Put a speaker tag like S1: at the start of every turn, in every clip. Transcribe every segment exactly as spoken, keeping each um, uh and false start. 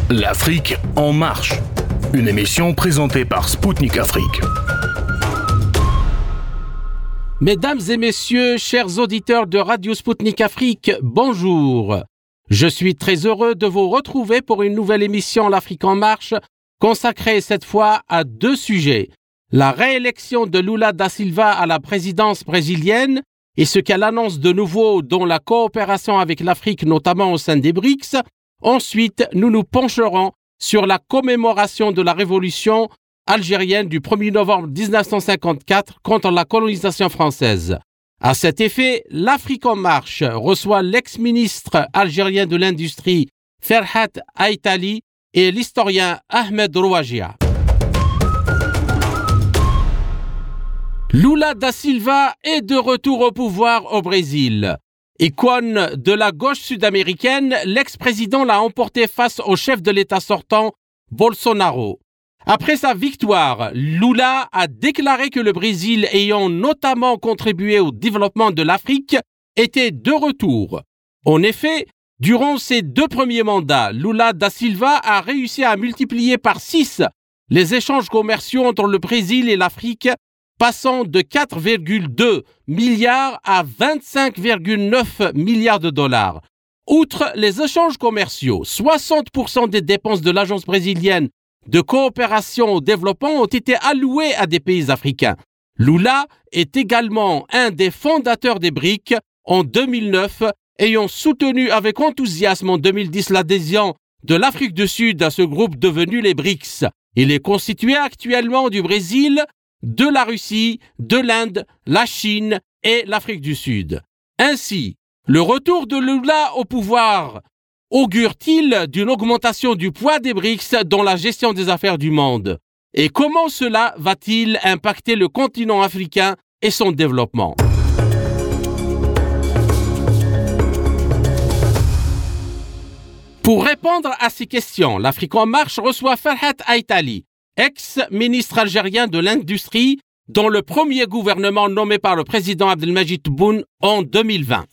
S1: L'Afrique en marche, une émission présentée par Spoutnik Afrique.
S2: Mesdames et messieurs, chers auditeurs de Radio Spoutnik Afrique, bonjour. Je suis très heureux de vous retrouver pour une nouvelle émission L'Afrique en marche, consacrée cette fois à deux sujets. La réélection de Lula da Silva à la présidence brésilienne et ce qu'elle annonce de nouveau dans la coopération avec l'Afrique, notamment au sein des B R I C S. Ensuite, nous nous pencherons sur la commémoration de la révolution algérienne du premier novembre dix-neuf cent cinquante-quatre contre la colonisation française. À cet effet, l'Afrique en marche reçoit l'ex-ministre algérien de l'Industrie Ferhat Aïtali et l'historien Ahmed Rouagia. Lula da Silva est de retour au pouvoir au Brésil. Icône de la gauche sud-américaine, l'ex-président l'a emporté face au chef de l'État sortant, Bolsonaro. Après sa victoire, Lula a déclaré que le Brésil, ayant notamment contribué au développement de l'Afrique, était de retour. En effet, durant ses deux premiers mandats, Lula da Silva a réussi à multiplier par six les échanges commerciaux entre le Brésil et l'Afrique, passant de quatre virgule deux milliards à vingt-cinq virgule neuf milliards de dollars. Outre les échanges commerciaux, soixante pour cent des dépenses de l'agence brésilienne de coopération au développement ont été allouées à des pays africains. Lula est également un des fondateurs des B R I C en deux mille neuf, ayant soutenu avec enthousiasme en deux mille dix l'adhésion de l'Afrique du Sud à ce groupe devenu les B R I C S. Il est constitué actuellement du Brésil, de la Russie, de l'Inde, la Chine et l'Afrique du Sud. Ainsi, le retour de Lula au pouvoir augure-t-il d'une augmentation du poids des B R I C S dans la gestion des affaires du monde? Et comment cela va-t-il impacter le continent africain et son développement? Pour répondre à ces questions, l'Afrique en marche reçoit Ferhat Aïtali, ex-ministre algérien de l'Industrie, dans le premier gouvernement nommé par le président Abdelmadjid Tebboune en deux mille vingt.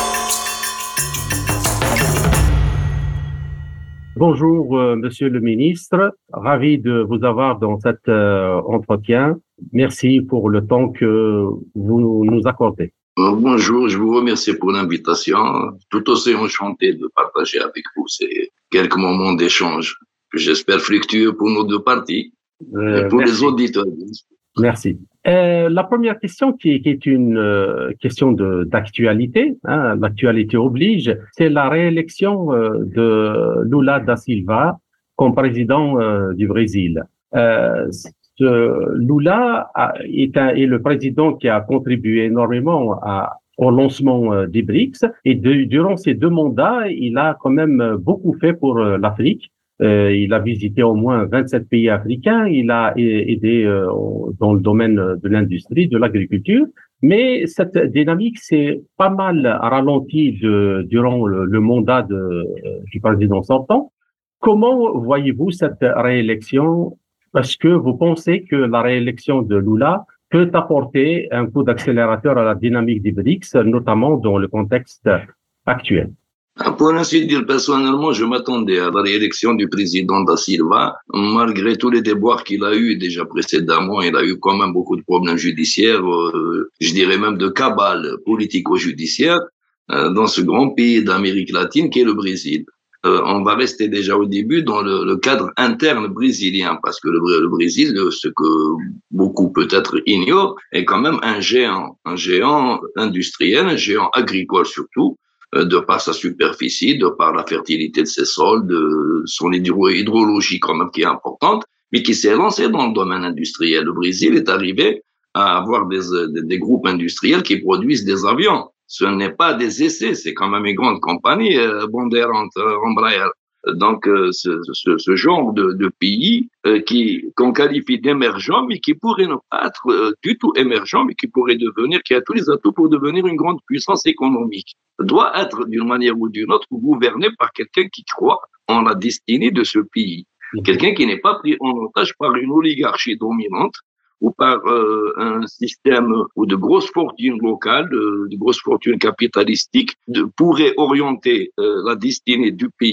S3: Bonjour, euh, monsieur le ministre. Ravi de vous avoir dans cet euh, entretien. Merci pour le temps que vous nous accordez.
S4: Bonjour, je vous remercie pour l'invitation. Tout aussi enchanté de partager avec vous ces quelques moments d'échange que j'espère fructueux pour nos deux parties euh, et pour merci. Les auditeurs.
S3: Merci. Euh, la première question, qui, qui est une euh, question de, d'actualité, hein, l'actualité oblige, c'est la réélection euh, de Lula da Silva comme président euh, du Brésil. Euh, ce, Lula a, est, un, est le président qui a contribué énormément à, au lancement euh, des B R I C S, et de, durant ces deux mandats, il a quand même beaucoup fait pour euh, l'Afrique. Euh, il a visité au moins vingt-sept pays africains, il a aidé euh, dans le domaine de l'industrie, de l'agriculture, mais cette dynamique s'est pas mal ralentie de, durant le, le mandat de, euh, du président sortant. Comment voyez-vous cette réélection? Est-ce que vous pensez que la réélection de Lula peut apporter un coup d'accélérateur à la dynamique des B R I C S, notamment dans le contexte actuel?
S4: Pour ainsi dire, personnellement, je m'attendais à la réélection du président da Silva. Malgré tous les déboires qu'il a eu déjà précédemment, il a eu quand même beaucoup de problèmes judiciaires, euh, je dirais même de cabale politico-judiciaire, euh, dans ce grand pays d'Amérique latine qui est le Brésil. Euh, on va rester déjà au début dans le, le cadre interne brésilien, parce que le, le Brésil, ce que beaucoup peut-être ignorent, est quand même un géant, un géant industriel, un géant agricole surtout, de par sa superficie, de par la fertilité de ses sols, de son hydro- hydrologie quand même qui est importante, mais qui s'est lancé dans le domaine industriel. Le Brésil est arrivé à avoir des, des, des groupes industriels qui produisent des avions. Ce n'est pas des essais, c'est quand même une grande compagnie, euh, Bandeira, euh, Embraer. Donc, euh, ce, ce, ce genre de, de pays euh, qui qu'on qualifie d'émergents, mais qui pourrait ne pas être euh, du tout émergent, mais qui pourrait devenir, qui a tous les atouts pour devenir une grande puissance économique, doit être d'une manière ou d'une autre gouverné par quelqu'un qui croit en la destinée de ce pays, quelqu'un qui n'est pas pris en otage par une oligarchie dominante ou par euh, un système ou de grosses fortunes locales, de, de grosses fortunes capitalistiques, de, pourrait orienter euh, la destinée du pays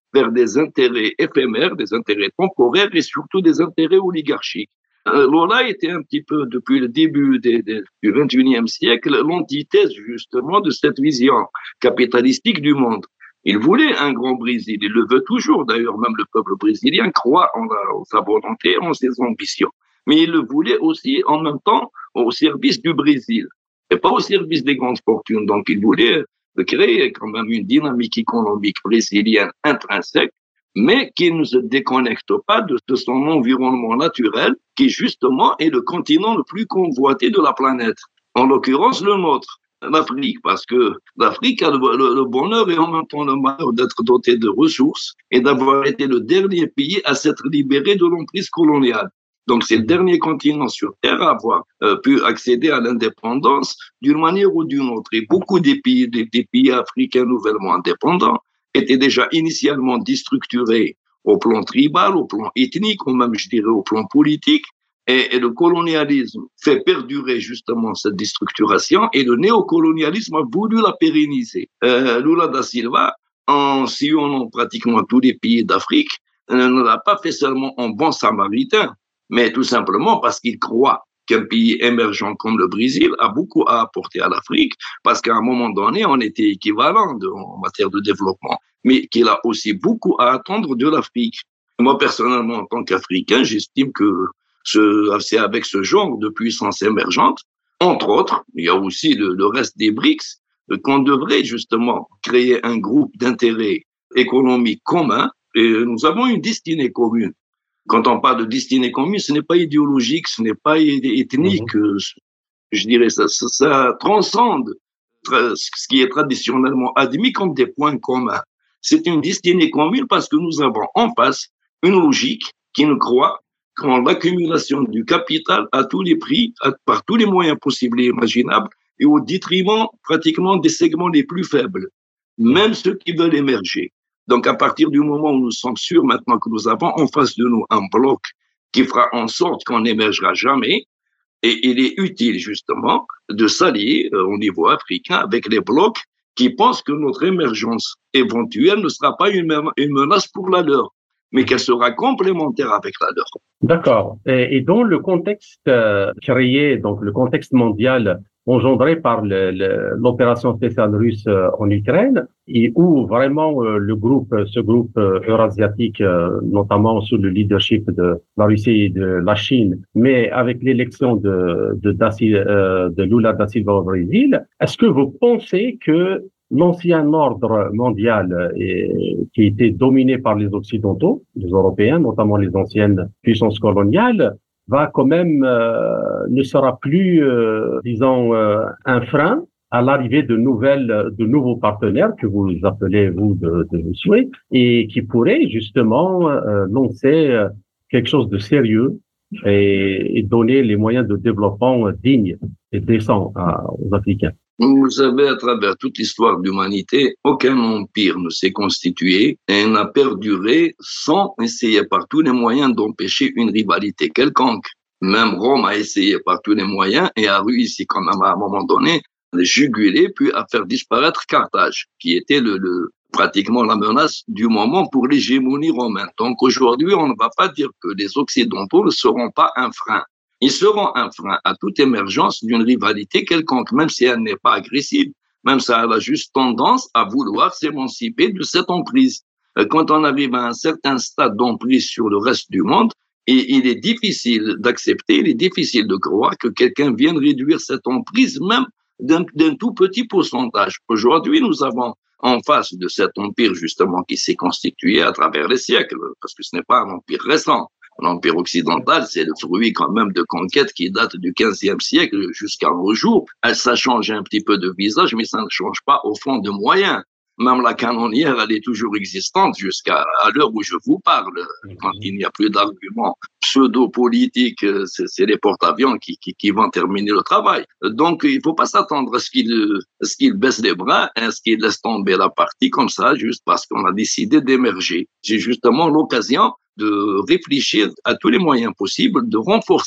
S4: vers des intérêts éphémères, des intérêts temporaires et surtout des intérêts oligarchiques. Euh, Lula était un petit peu, depuis le début des, des, du vingt et unième siècle, l'antithèse justement de cette vision capitalistique du monde. Il voulait un grand Brésil, il le veut toujours d'ailleurs, même le peuple brésilien croit en, la, en sa volonté, en ses ambitions. Mais il le voulait aussi en même temps au service du Brésil et pas au service des grandes fortunes. Donc il voulait créer quand même une dynamique économique brésilienne intrinsèque, mais qui ne se déconnecte pas de, de son environnement naturel, qui justement est le continent le plus convoité de la planète, en l'occurrence le nôtre, l'Afrique, parce que l'Afrique a le, le, le bonheur et en même temps le malheur d'être doté de ressources et d'avoir été le dernier pays à s'être libéré de l'emprise coloniale. Donc, c'est le dernier continent sur Terre à avoir euh, pu accéder à l'indépendance d'une manière ou d'une autre. Et beaucoup des pays, des, des pays africains nouvellement indépendants étaient déjà initialement déstructurés au plan tribal, au plan ethnique, ou même, je dirais, au plan politique. Et, et le colonialisme fait perdurer justement cette déstructuration et le néocolonialisme a voulu la pérenniser. Euh, Lula da Silva, en sillonnant pratiquement tous les pays d'Afrique, euh, ne l'a pas fait seulement en bon samaritain, mais tout simplement parce qu'il croit qu'un pays émergent comme le Brésil a beaucoup à apporter à l'Afrique, parce qu'à un moment donné, on était équivalent de, en matière de développement, mais qu'il a aussi beaucoup à attendre de l'Afrique. Moi, personnellement, en tant qu'Africain, j'estime que ce, c'est avec ce genre de puissance émergente, entre autres, il y a aussi le, le reste des BRICS, qu'on devrait justement créer un groupe d'intérêts économiques communs, et nous avons une destinée commune. Quand on parle de destinée commune, ce n'est pas idéologique, ce n'est pas ethnique. Mmh. Je dirais ça, ça, ça transcende ce qui est traditionnellement admis comme des points communs. C'est une destinée commune parce que nous avons en face une logique qui nous croit qu'en l'accumulation du capital à tous les prix, à, par tous les moyens possibles et imaginables, et au détriment pratiquement des segments les plus faibles, même ceux qui veulent émerger. Donc, à partir du moment où nous sommes sûrs maintenant que nous avons en face de nous un bloc qui fera en sorte qu'on n'émergera jamais, et il est utile justement de s'allier euh, au niveau africain avec les blocs qui pensent que notre émergence éventuelle ne sera pas une, une menace pour la leur, mais qu'elle sera complémentaire avec la leur.
S3: D'accord. Et, et dans le contexte euh, créé, donc le contexte mondial engendré par le, le, l'opération spéciale russe euh, en Ukraine, et où vraiment euh, le groupe, ce groupe euh, eurasiatique, euh, notamment sous le leadership de la Russie et de la Chine, mais avec l'élection de de, da, euh, de Lula da Silva au Brésil, est-ce que vous pensez que l'ancien ordre mondial est, qui était dominé par les Occidentaux, les Européens, notamment les anciennes puissances coloniales, va quand même, euh, ne sera plus, euh, disons, euh, un frein à l'arrivée de nouvelles, de nouveaux partenaires que vous appelez, vous, de, de vos souhaits, et qui pourraient justement euh, lancer euh, quelque chose de sérieux et, et donner les moyens de développement dignes et décents à, aux Africains.
S4: Vous savez, à travers toute l'histoire de l'humanité, aucun empire ne s'est constitué et n'a perduré sans essayer par tous les moyens d'empêcher une rivalité quelconque. Même Rome a essayé par tous les moyens et a réussi quand même à un moment donné à juguler puis à faire disparaître Carthage, qui était le, le pratiquement la menace du moment pour l'hégémonie romaine. Donc aujourd'hui, on ne va pas dire que les Occidentaux ne seront pas un frein. Ils seront un frein à toute émergence d'une rivalité quelconque, même si elle n'est pas agressive, même si elle a juste tendance à vouloir s'émanciper de cette emprise. Quand on arrive à un certain stade d'emprise sur le reste du monde, et il est difficile d'accepter, il est difficile de croire que quelqu'un vienne réduire cette emprise même d'un, d'un tout petit pourcentage. Aujourd'hui, nous avons en face de cet empire justement qui s'est constitué à travers les siècles, parce que ce n'est pas un empire récent. L'Empire occidental, c'est le fruit quand même de conquêtes qui datent du quinzième siècle jusqu'à nos jours. Ça change un petit peu de visage, mais ça ne change pas au fond de moyens. Même la canonnière, elle est toujours existante jusqu'à à l'heure où je vous parle. Quand il n'y a plus d'arguments pseudo-politiques, c'est, c'est les porte-avions qui, qui, qui vont terminer le travail. Donc, il ne faut pas s'attendre à ce qu'ils, à ce qu'ils baissent les bras, à ce qu'ils laissent tomber la partie comme ça, juste parce qu'on a décidé d'émerger. C'est justement l'occasion de réfléchir à tous les moyens possibles de renforcer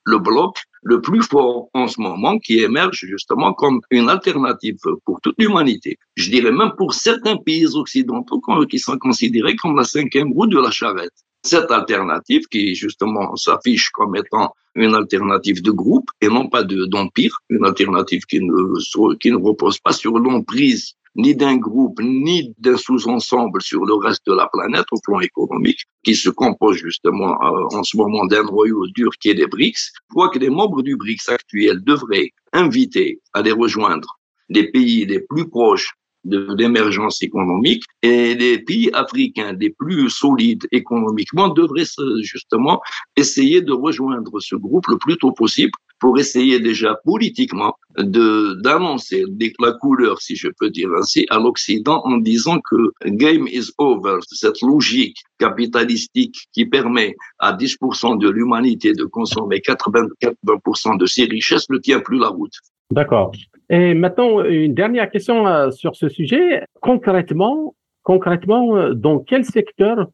S4: le bloc le plus fort en ce moment, qui émerge justement comme une alternative pour toute l'humanité. Je dirais même pour certains pays occidentaux qui sont considérés comme la cinquième roue de la charrette. Cette alternative qui justement s'affiche comme étant une alternative de groupe et non pas de, d'empire, une alternative qui ne, qui ne repose pas sur l'emprise ni d'un groupe, ni d'un sous-ensemble sur le reste de la planète au plan économique, qui se compose justement euh, en ce moment d'un noyau dur qui est les BRICS. Je crois que les membres du BRICS actuels devraient inviter à les rejoindre les pays les plus proches de l'émergence économique, et les pays africains les plus solides économiquement devraient justement essayer de rejoindre ce groupe le plus tôt possible pour essayer déjà politiquement de d'annoncer la couleur, si je peux dire ainsi, à l'Occident en disant que game is over. Cette logique capitalistique qui permet à dix pour cent de l'humanité de consommer quatre-vingts pour cent de ses richesses ne tient plus la route.
S3: D'accord. Et maintenant, une dernière question euh, sur ce sujet. Concrètement, concrètement, euh, dans quel secteur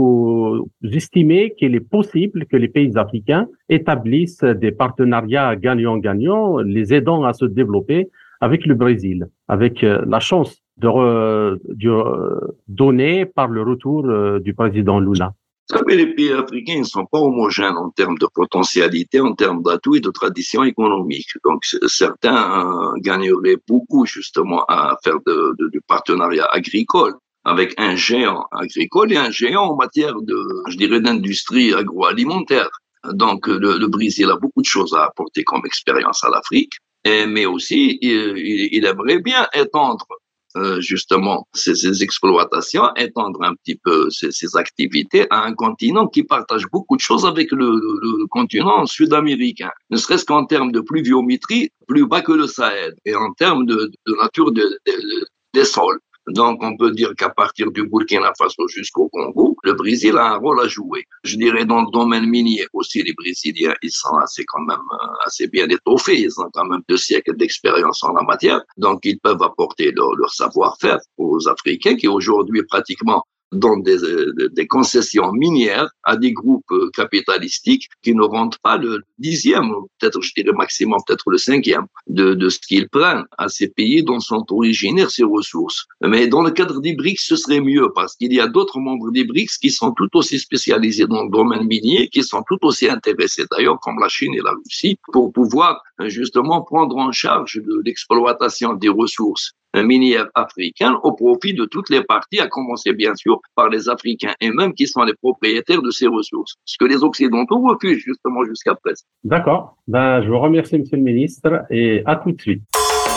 S3: vous estimez qu'il est possible que les pays africains établissent des partenariats gagnant-gagnant, les aidant à se développer avec le Brésil, avec euh, la chance de, re, de euh, donner par le retour euh, du président Lula?
S4: Vous savez, les pays africains ne sont pas homogènes en termes de potentialité, en termes d'atouts et de tradition économique. Donc, certains euh, gagneraient beaucoup justement à faire de, de, du partenariat agricole avec un géant agricole et un géant en matière de, je dirais, d'industrie agroalimentaire. Donc, le, le Brésil a beaucoup de choses à apporter comme expérience à l'Afrique, et, mais aussi, il, il aimerait bien étendre Euh, justement ces, ces exploitations, étendre un petit peu ces, ces activités à un continent qui partage beaucoup de choses avec le, le, le continent sud-américain, ne serait-ce qu'en termes de pluviométrie, plus bas que le Sahel, et en termes de, de nature de, de, de, des sols. Donc, on peut dire qu'à partir du Burkina Faso jusqu'au Congo, le Brésil a un rôle à jouer. Je dirais dans le domaine minier aussi, les Brésiliens, ils sont assez quand même assez bien étoffés. Ils ont quand même deux siècles d'expérience en la matière. Donc, ils peuvent apporter leur, leur savoir-faire aux Africains qui aujourd'hui pratiquement donnent des, des concessions minières à des groupes capitalistiques qui ne rendent pas le dixième, peut-être, je dirais maximum, peut-être le cinquième de, de ce qu'ils prennent à ces pays dont sont originaires ces ressources. Mais dans le cadre des BRICS, ce serait mieux parce qu'il y a d'autres membres des BRICS qui sont tout aussi spécialisés dans le domaine minier, qui sont tout aussi intéressés d'ailleurs, comme la Chine et la Russie, pour pouvoir justement prendre en charge de l'exploitation des ressources minières africaines au profit de toutes les parties, à commencer bien sûr par les Africains eux-mêmes qui sont les propriétaires de ces ressources. Ce que les Occidentaux refusent justement jusqu'à présent.
S3: D'accord. Ben, je vous remercie, Monsieur le Ministre, et à tout de suite.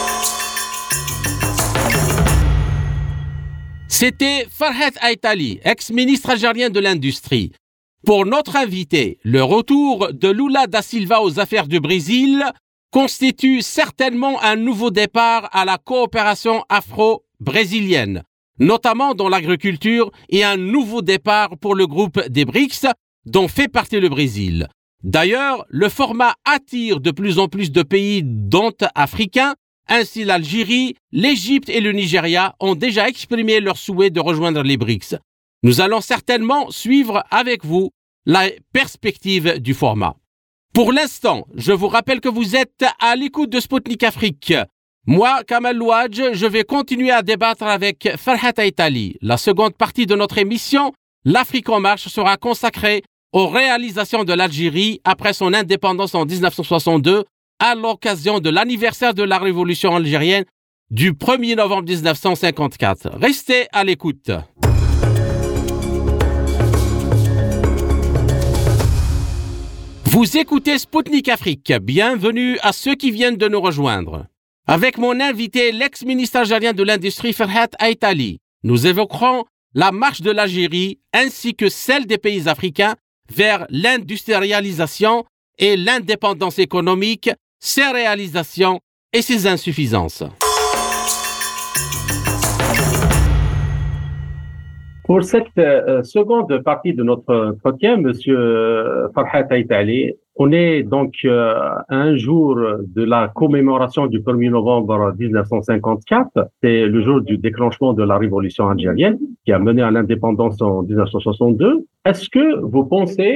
S2: C'était Farhat Aïtali, ex-ministre algérien de l'Industrie. Pour notre invité, le retour de Lula da Silva aux affaires du Brésil constitue certainement un nouveau départ à la coopération afro-brésilienne, notamment dans l'agriculture, et un nouveau départ pour le groupe des BRICS, dont fait partie le Brésil. D'ailleurs, le format attire de plus en plus de pays, dont africains. Ainsi, l'Algérie, l'Égypte et le Nigeria ont déjà exprimé leur souhait de rejoindre les BRICS. Nous allons certainement suivre avec vous la perspective du format. Pour l'instant, je vous rappelle que vous êtes à l'écoute de Sputnik Afrique. Moi, Kamal Louadj, je vais continuer à débattre avec Farhat Aïtali. La seconde partie de notre émission, l'Afrique en marche, sera consacrée aux réalisations de l'Algérie après son indépendance en dix-neuf cent soixante-deux, à l'occasion de l'anniversaire de la révolution algérienne du premier novembre dix-neuf cent cinquante-quatre. Restez à l'écoute. Vous écoutez Sputnik Afrique. Bienvenue à ceux qui viennent de nous rejoindre. Avec mon invité, l'ex-ministre algérien de l'Industrie, Farhat Aïtali, nous évoquerons la marche de l'Algérie ainsi que celle des pays africains vers l'industrialisation et l'indépendance économique, ses réalisations et ses insuffisances.
S3: Pour cette euh, seconde partie de notre entretien, Monsieur Farhat Aïtali, on est donc euh, un jour de la commémoration du premier novembre dix-neuf cent cinquante-quatre. C'est le jour du déclenchement de la révolution algérienne qui a mené à l'indépendance en dix-neuf cent soixante-deux. Est-ce que vous pensez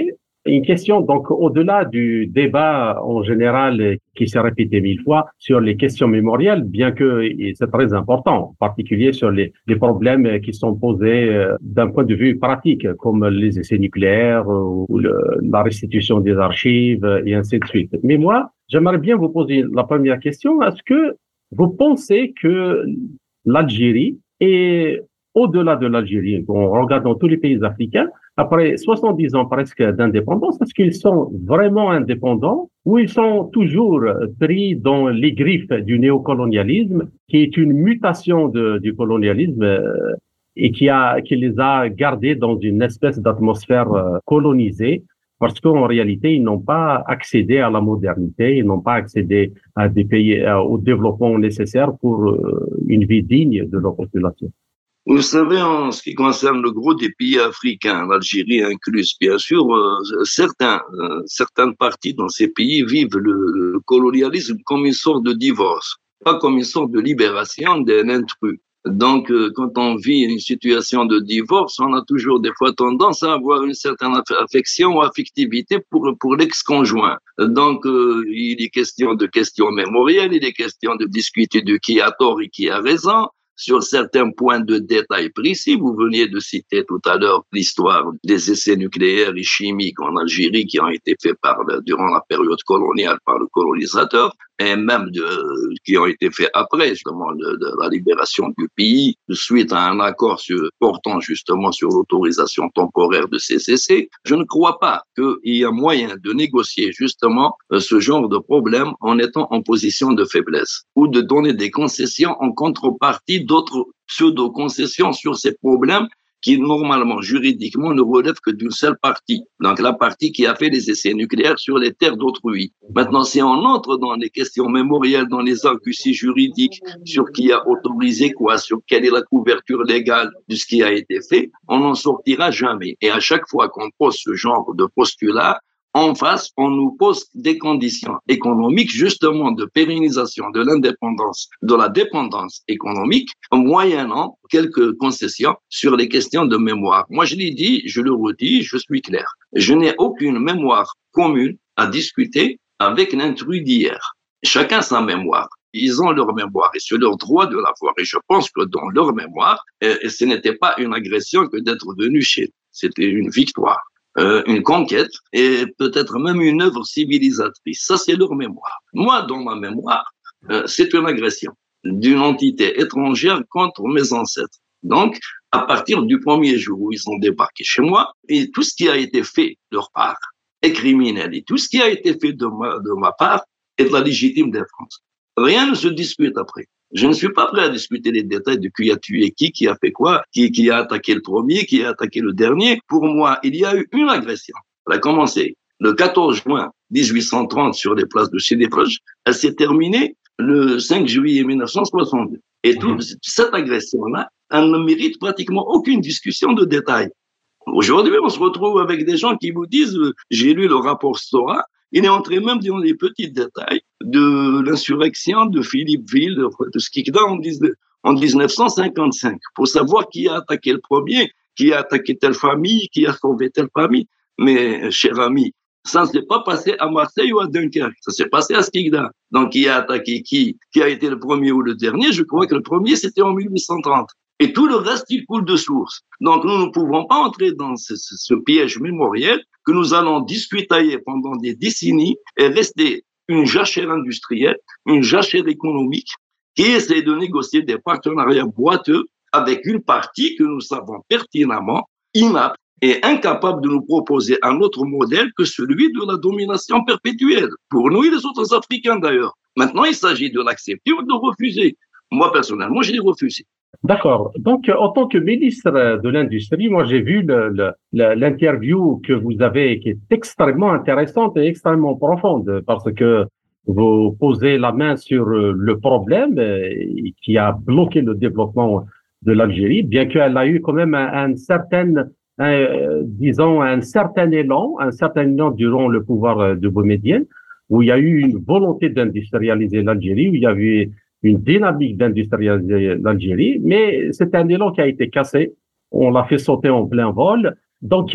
S3: Une question, donc, au-delà du débat en général qui s'est répété mille fois sur les questions mémorielles, bien que c'est très important, en particulier sur les, les problèmes qui sont posés euh, d'un point de vue pratique, comme les essais nucléaires ou le, la restitution des archives et ainsi de suite. Mais moi, j'aimerais bien vous poser la première question. Est-ce que vous pensez que l'Algérie est au-delà de l'Algérie, en regardant tous les pays africains, après soixante-dix ans presque d'indépendance, est-ce qu'ils sont vraiment indépendants ou ils sont toujours pris dans les griffes du néocolonialisme, qui est une mutation de, du colonialisme euh, et qui, a, qui les a gardés dans une espèce d'atmosphère euh, colonisée, parce qu'en réalité, ils n'ont pas accédé à la modernité, ils n'ont pas accédé à des pays, euh, au développement nécessaire pour euh, une vie digne de leur population.
S4: Vous savez, en ce qui concerne le gros des pays africains, l'Algérie incluse, bien sûr, euh, certains, euh, certaines parties dans ces pays vivent le, le colonialisme comme une sorte de divorce, pas comme une sorte de libération d'un intrus. Donc, euh, quand on vit une situation de divorce, on a toujours des fois tendance à avoir une certaine affection ou affectivité pour, pour l'ex-conjoint. Donc, euh, il est question de questions mémorielles, il est question de discuter de qui a tort et qui a raison. Sur certains points de détail précis, vous veniez de citer tout à l'heure l'histoire des essais nucléaires et chimiques en Algérie qui ont été faits par le, durant la période coloniale par le colonisateur, et même de, qui ont été faits après justement de, de la libération du pays, suite à un accord sur, portant justement sur l'autorisation temporaire de ces essais. Je ne crois pas qu'il y a moyen de négocier justement ce genre de problème en étant en position de faiblesse ou de donner des concessions en contrepartie d'autres pseudo-concessions sur ces problèmes qui, normalement, juridiquement, ne relèvent que d'une seule partie. Donc, la partie qui a fait les essais nucléaires sur les terres d'autrui. Maintenant, si on entre dans les questions mémorielles, dans les arguties juridiques, sur qui a autorisé quoi, sur quelle est la couverture légale de ce qui a été fait, on n'en sortira jamais. Et à chaque fois qu'on pose ce genre de postulat, en face, on nous pose des conditions économiques, justement, de pérennisation de l'indépendance, de la dépendance économique, moyennant quelques concessions sur les questions de mémoire. Moi, je l'ai dit, je le redis, je suis clair. Je n'ai aucune mémoire commune à discuter avec l'intrus d'hier. Chacun sa mémoire. Ils ont leur mémoire et c'est leur droit de l'avoir. Et je pense que dans leur mémoire, et ce n'était pas une agression que d'être venu chez nous. C'était une victoire. Euh, une conquête et peut-être même une œuvre civilisatrice. Ça, c'est leur mémoire. Moi, dans ma mémoire, euh, c'est une agression d'une entité étrangère contre mes ancêtres. Donc, à partir du premier jour où ils ont débarqué chez moi, et tout ce qui a été fait de leur part est criminel et tout ce qui a été fait de ma, de ma part est de la légitime défense. Rien ne se discute après. Je ne suis pas prêt à discuter les détails de qui a tué qui, qui a fait quoi, qui, qui a attaqué le premier, qui a attaqué le dernier. Pour moi, il y a eu une agression. Elle a commencé le quatorze juin dix-huit cent trente sur les places de Sidi Proche. Elle s'est terminée le cinq juillet mille neuf cent soixante-deux. Et toute cette agression-là, elle ne mérite pratiquement aucune discussion de détails. Aujourd'hui, on se retrouve avec des gens qui vous disent euh, « j'ai lu le rapport Stora ». Il est entré même dans les petits détails de l'insurrection de Philippeville, de Skikda en dix-neuf cent cinquante-cinq, pour savoir qui a attaqué le premier, qui a attaqué telle famille, qui a sauvé telle famille. Mais, cher ami, ça ne s'est pas passé à Marseille ou à Dunkerque, ça s'est passé à Skikda. Donc, qui a attaqué qui, qui a été le premier ou le dernier? Je crois que le premier, c'était en mille huit cent trente. Et tout le reste, il coule de source. Donc, nous ne pouvons pas entrer dans ce, ce, ce piège mémoriel que nous allons discutailler pendant des décennies et rester une jachère industrielle, une jachère économique qui essaie de négocier des partenariats boiteux avec une partie que nous savons pertinemment inapte et incapable de nous proposer un autre modèle que celui de la domination perpétuelle, pour nous et les autres Africains d'ailleurs. Maintenant, il s'agit de l'accepter ou de refuser. Moi, personnellement, je l'ai refusé.
S3: D'accord. Donc, en tant que ministre de l'Industrie, moi, j'ai vu le, le, l'interview que vous avez, qui est extrêmement intéressante et extrêmement profonde, parce que vous posez la main sur le problème qui a bloqué le développement de l'Algérie, bien qu'elle a eu quand même un, un certain, un, disons, un certain élan, un certain élan durant le pouvoir de Boumedienne, où il y a eu une volonté d'industrialiser l'Algérie, où il y a eu une dynamique d'industrialiser l'Algérie, mais c'est un élan qui a été cassé. On l'a fait sauter en plein vol. Donc,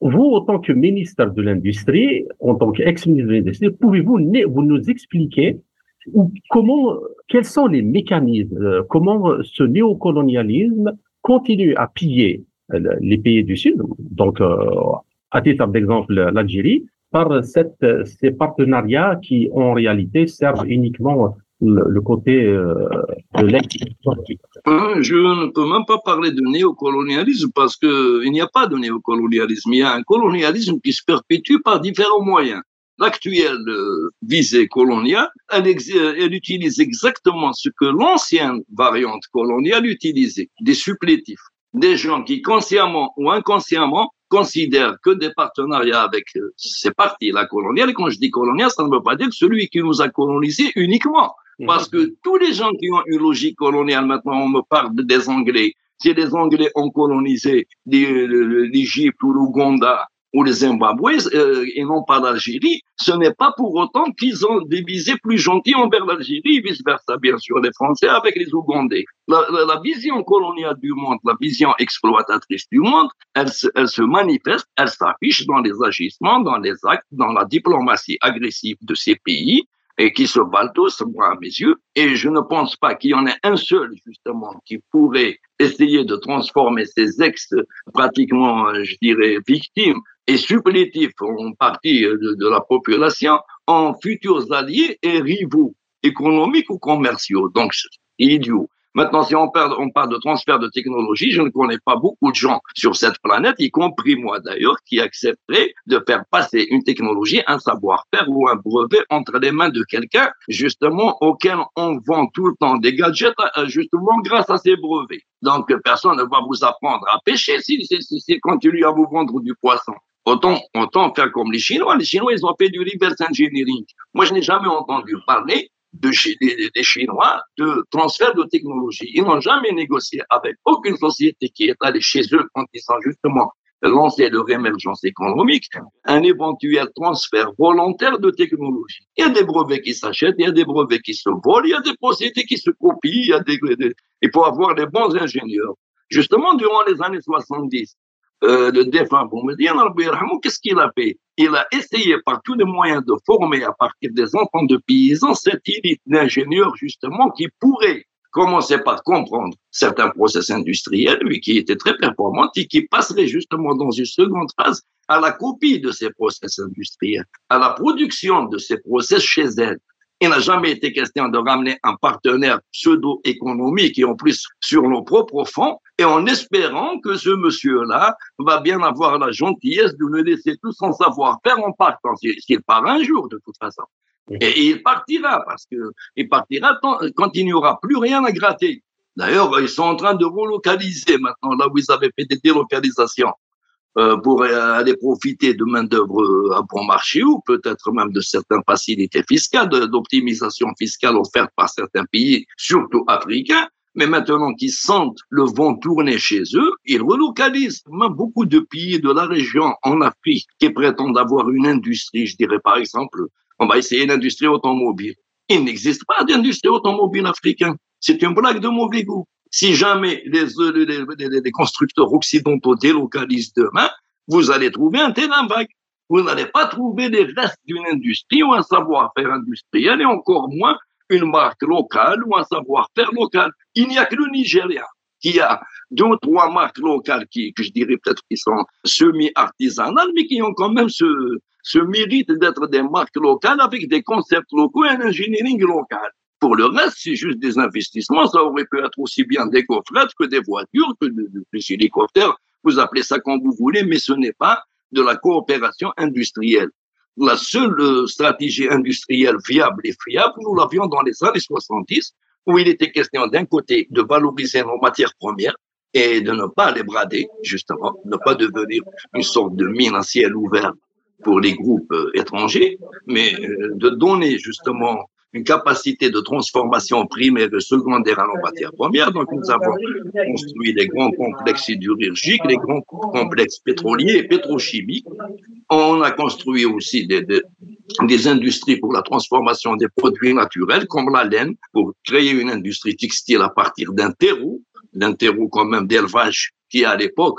S3: vous, en tant que ministre de l'Industrie, en tant qu'ex-ministre de l'Industrie, pouvez-vous vous nous expliquer comment, quels sont les mécanismes, comment ce néocolonialisme continue à piller les pays du Sud, donc à titre d'exemple l'Algérie, par cette, ces partenariats qui en réalité servent uniquement le, le côté euh, de l'exploitation.
S4: Je ne peux même pas parler de néocolonialisme parce qu'il n'y a pas de néocolonialisme. Il y a un colonialisme qui se perpétue par différents moyens. L'actuelle euh, visée coloniale, elle, elle utilise exactement ce que l'ancienne variante coloniale utilisait, des supplétifs, des gens qui consciemment ou inconsciemment considèrent que des partenariats avec euh, ces parties-là coloniales. Et quand je dis colonial, ça ne veut pas dire celui qui nous a colonisés uniquement. Parce que tous les gens qui ont une logique coloniale, maintenant on me parle des Anglais. Si les Anglais ont colonisé l'Égypte ou l'Ouganda ou le Zimbabwe euh, et non pas l'Algérie, ce n'est pas pour autant qu'ils ont des visées plus gentilles envers l'Algérie, vice-versa, bien sûr, les Français avec les Ougandais. La, la, la vision coloniale du monde, la vision exploitatrice du monde, elle se, elle se manifeste, elle s'affiche dans les agissements, dans les actes, dans la diplomatie agressive de ces pays, et qui se valent tous, moi, à mes yeux. Et je ne pense pas qu'il y en ait un seul, justement, qui pourrait essayer de transformer ces ex, pratiquement, je dirais, victimes et supplétifs en partie de, de la population en futurs alliés et rivaux économiques ou commerciaux. Donc, c'est idiot. Maintenant, si on parle, on parle de transfert de technologie, je ne connais pas beaucoup de gens sur cette planète, y compris moi d'ailleurs, qui accepteraient de faire passer une technologie, un savoir-faire ou un brevet entre les mains de quelqu'un, justement, auquel on vend tout le temps des gadgets, justement, grâce à ces brevets. Donc, personne ne va vous apprendre à pêcher s'il si, si, si continue à vous vendre du poisson. Autant, autant faire comme les Chinois. Les Chinois, ils ont fait du reverse engineering. Moi, je n'ai jamais entendu parler de chez des, des Chinois de transfert de technologie. Ils n'ont jamais négocié avec aucune société qui est allée chez eux quand ils ont justement lancé leur émergence économique, un éventuel transfert volontaire de technologie. Il y a des brevets qui s'achètent, il y a des brevets qui se volent, il y a des sociétés qui se copient, il y a des, des il faut avoir les bons ingénieurs. Justement, durant les années soixante-dix, Euh, le défunt Boumediene, qu'est-ce qu'il a fait? Il a essayé par tous les moyens de former à partir des enfants de paysans cette élite d'ingénieurs justement qui pourrait commencer par comprendre certains process industriels, lui qui était très performant et qui passerait justement dans une seconde phase à la copie de ces process industriels, à la production de ces process chez elles. Il n'a jamais été question de ramener un partenaire pseudo-économique et en plus sur nos propres fonds et en espérant que ce monsieur-là va bien avoir la gentillesse de nous laisser tout son savoir-faire en partant. S'il part un jour, de toute façon. Et il partira parce que il partira quand il n'y aura plus rien à gratter. D'ailleurs, ils sont en train de relocaliser maintenant là où ils avaient fait des délocalisations. Euh, pour aller profiter de main-d'œuvre à bon marché ou peut-être même de certaines facilités fiscales, d'optimisation fiscale offerte par certains pays, surtout africains. Mais maintenant qu'ils sentent le vent tourner chez eux, ils relocalisent. Même beaucoup de pays de la région en Afrique qui prétendent avoir une industrie, je dirais par exemple, on va essayer l'industrie automobile. Il n'existe pas d'industrie automobile africaine. C'est une blague de mauvais goût. Si jamais les, les, les, les constructeurs occidentaux délocalisent demain, vous allez trouver un terrain vague. Vous n'allez pas trouver les restes d'une industrie ou un savoir-faire industriel et encore moins une marque locale ou un savoir-faire local. Il n'y a que le Nigeria qui a deux ou trois marques locales qui, que je dirais peut-être qui sont semi-artisanales, mais qui ont quand même ce, ce mérite d'être des marques locales avec des concepts locaux et un engineering local. Pour le reste, c'est juste des investissements. Ça aurait pu être aussi bien des coffrettes que des voitures, que des hélicoptères. Vous appelez ça comme vous voulez, mais ce n'est pas de la coopération industrielle. La seule stratégie industrielle viable et fiable, nous l'avions dans les années soixante-dix, où il était question d'un côté de valoriser nos matières premières et de ne pas les brader, justement, ne pas devenir une sorte de mine à ciel ouvert pour les groupes étrangers, mais de donner justement une capacité de transformation primaire et secondaire en matières premières. Donc, nous avons construit les grands complexes sidérurgiques, les grands complexes pétroliers et pétrochimiques. On a construit aussi des, des, des industries pour la transformation des produits naturels, comme la laine, pour créer une industrie textile à partir d'un terreau, d'un terreau quand même d'élevage qui, à l'époque,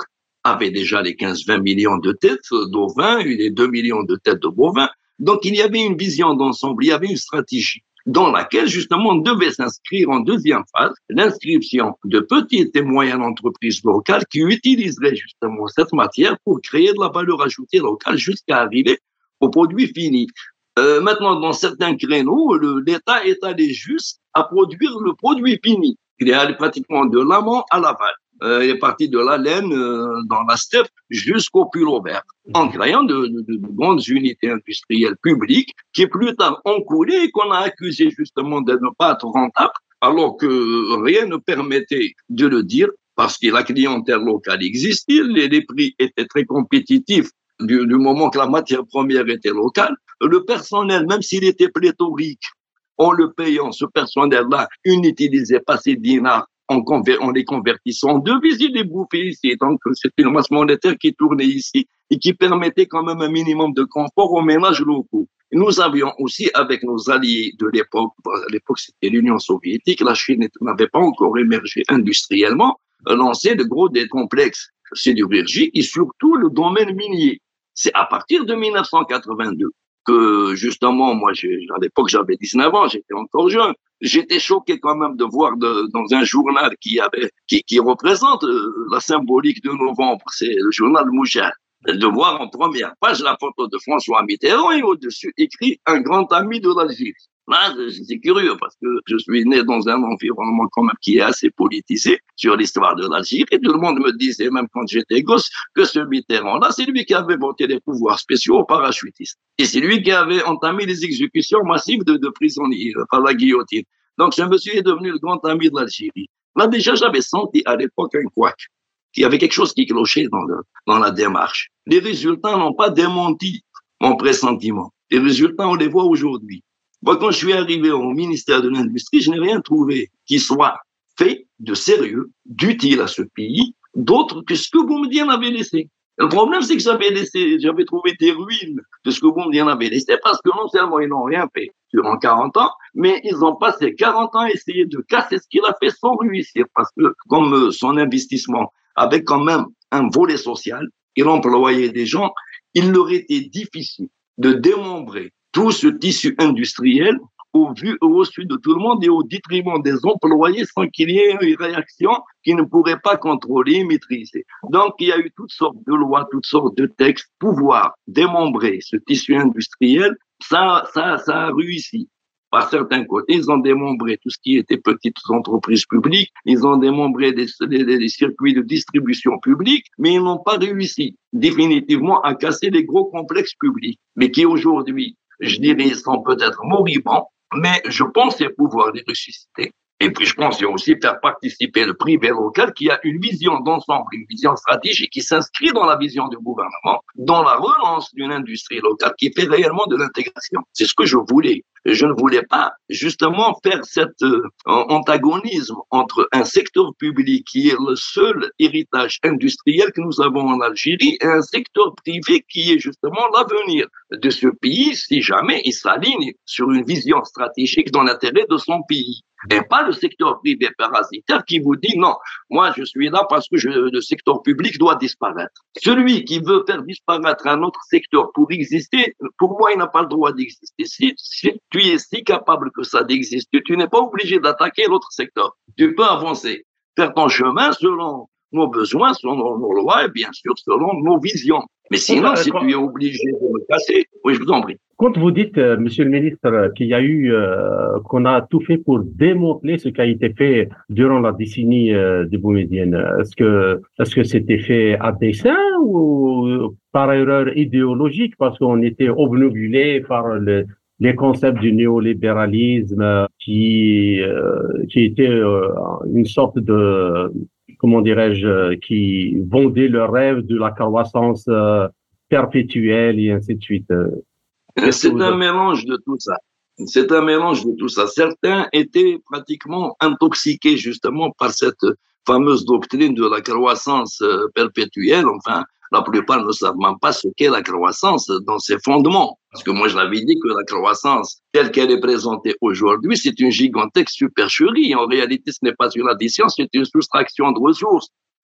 S4: avait déjà les quinze vingt millions de têtes d'ovins, les deux millions de têtes de bovins. Donc, il y avait une vision d'ensemble, il y avait une stratégie dans laquelle, justement, on devait s'inscrire en deuxième phase, l'inscription de petites et moyennes entreprises locales qui utiliseraient justement cette matière pour créer de la valeur ajoutée locale jusqu'à arriver au produit fini. Euh, maintenant, dans certains créneaux, le, l'État est allé juste à produire le produit fini. Il est allé pratiquement de l'amont à l'aval. Euh, il est parti de la laine euh, dans la steppe jusqu'au pull vert, en créant de, de, de grandes unités industrielles publiques qui plus tard ont coulé et qu'on a accusé justement de ne pas être rentables, alors que rien ne permettait de le dire parce que la clientèle locale existait, les, les prix étaient très compétitifs du, du moment que la matière première était locale. Le personnel, même s'il était pléthorique, en le payant, ce personnel-là, il n'utilisait pas ses dinars en, conver- en les convertissant en devises, il les bouffait ici. Donc, c'est une masse monétaire qui tournait ici et qui permettait quand même un minimum de confort aux ménages locaux. Nous avions aussi, avec nos alliés de l'époque, à l'époque c'était l'Union soviétique, la Chine n'avait pas encore émergé industriellement, lancé de gros des complexes sidérurgiques et surtout le domaine minier. C'est à partir de mille neuf cent quatre-vingt-deux que justement, moi, j'ai, à l'époque, j'avais dix-neuf ans, j'étais encore jeune. J'étais choqué quand même de voir de, dans un journal qui avait, qui, qui représente euh, la symbolique de novembre, c'est le journal Moujal, de voir en première page la photo de François Mitterrand et au-dessus écrit un grand ami de l'Algérie. Là, c'est curieux parce que je suis né dans un environnement quand même qui est assez politisé sur l'histoire de l'Algérie et tout le monde me disait, même quand j'étais gosse, que ce Mitterrand-là, c'est lui qui avait voté les pouvoirs spéciaux aux parachutistes. Et c'est lui qui avait entamé les exécutions massives de, de prisonniers par la guillotine. Donc, ce monsieur est devenu le grand ami de l'Algérie. Là, déjà, j'avais senti à l'époque un couac, qu'il y avait quelque chose qui clochait dans, le, dans la démarche. Les résultats n'ont pas démenti mon pressentiment. Les résultats, on les voit aujourd'hui. Moi, quand je suis arrivé au ministère de l'Industrie, je n'ai rien trouvé qui soit fait de sérieux, d'utile à ce pays, d'autre que ce que Boumediene en avait laissé. Le problème, c'est que j'avais laissé, j'avais trouvé des ruines de ce que Boumediene en avait laissé, parce que non seulement ils n'ont rien fait durant quarante ans, mais ils ont passé quarante ans à essayer de casser ce qu'il a fait sans réussir, parce que comme son investissement avait quand même un volet social, il employait des gens, il leur était difficile de démembrer tout ce tissu industriel au vu et au su de tout le monde et au détriment des employés sans qu'il y ait une réaction qu'ils ne pourraient pas contrôler, maîtriser. Donc, il y a eu toutes sortes de lois, toutes sortes de textes, pouvoir démembrer ce tissu industriel, ça, ça, ça a réussi. Par certains côtés, ils ont démembré tout ce qui était petites entreprises publiques, ils ont démembré des, des, des circuits de distribution publique, mais ils n'ont pas réussi définitivement à casser les gros complexes publics, mais qui aujourd'hui, je dirais, ils sont peut-être moribonds, mais je pensais pouvoir les ressusciter. Et puis, je pensais aussi faire participer le privé local qui a une vision d'ensemble, une vision stratégique qui s'inscrit dans la vision du gouvernement, dans la relance d'une industrie locale qui fait réellement de l'intégration. C'est ce que je voulais. Je ne voulais pas justement faire cet euh, antagonisme entre un secteur public qui est le seul héritage industriel que nous avons en Algérie et un secteur privé qui est justement l'avenir de ce pays si jamais il s'aligne sur une vision stratégique dans l'intérêt de son pays. Et pas le secteur privé parasitaire qui vous dit non, moi je suis là parce que je, le secteur public doit disparaître. Celui qui veut faire disparaître un autre secteur pour exister, pour moi il n'a pas le droit d'exister. Si, si tu es si capable que ça d'exister, tu n'es pas obligé d'attaquer l'autre secteur. Tu peux avancer, faire ton chemin selon nos besoins, selon nos lois et bien sûr selon nos visions. Mais sinon, si tu es obligé de me casser, oui, je vous en prie.
S3: Quand vous dites, euh, Monsieur le Ministre, qu'il y a eu, euh, qu'on a tout fait pour démanteler ce qui a été fait durant la décennie euh, de Boumediene, est-ce que, est-ce que c'était fait à dessein ou par erreur idéologique parce qu'on était obnubilé par le, les concepts du néolibéralisme qui, euh, qui était euh, une sorte de, comment dirais-je, qui vendait le rêve de la croissance euh, perpétuelle et ainsi de suite.
S4: C'est un mélange de tout ça. C'est un mélange de tout ça. Certains étaient pratiquement intoxiqués justement par cette fameuse doctrine de la croissance perpétuelle. Enfin, la plupart ne savent même pas ce qu'est la croissance dans ses fondements. Parce que moi, je l'avais dit que la croissance, telle qu'elle est présentée aujourd'hui, c'est une gigantesque supercherie. En réalité, ce n'est pas une addition, c'est une soustraction de ressources.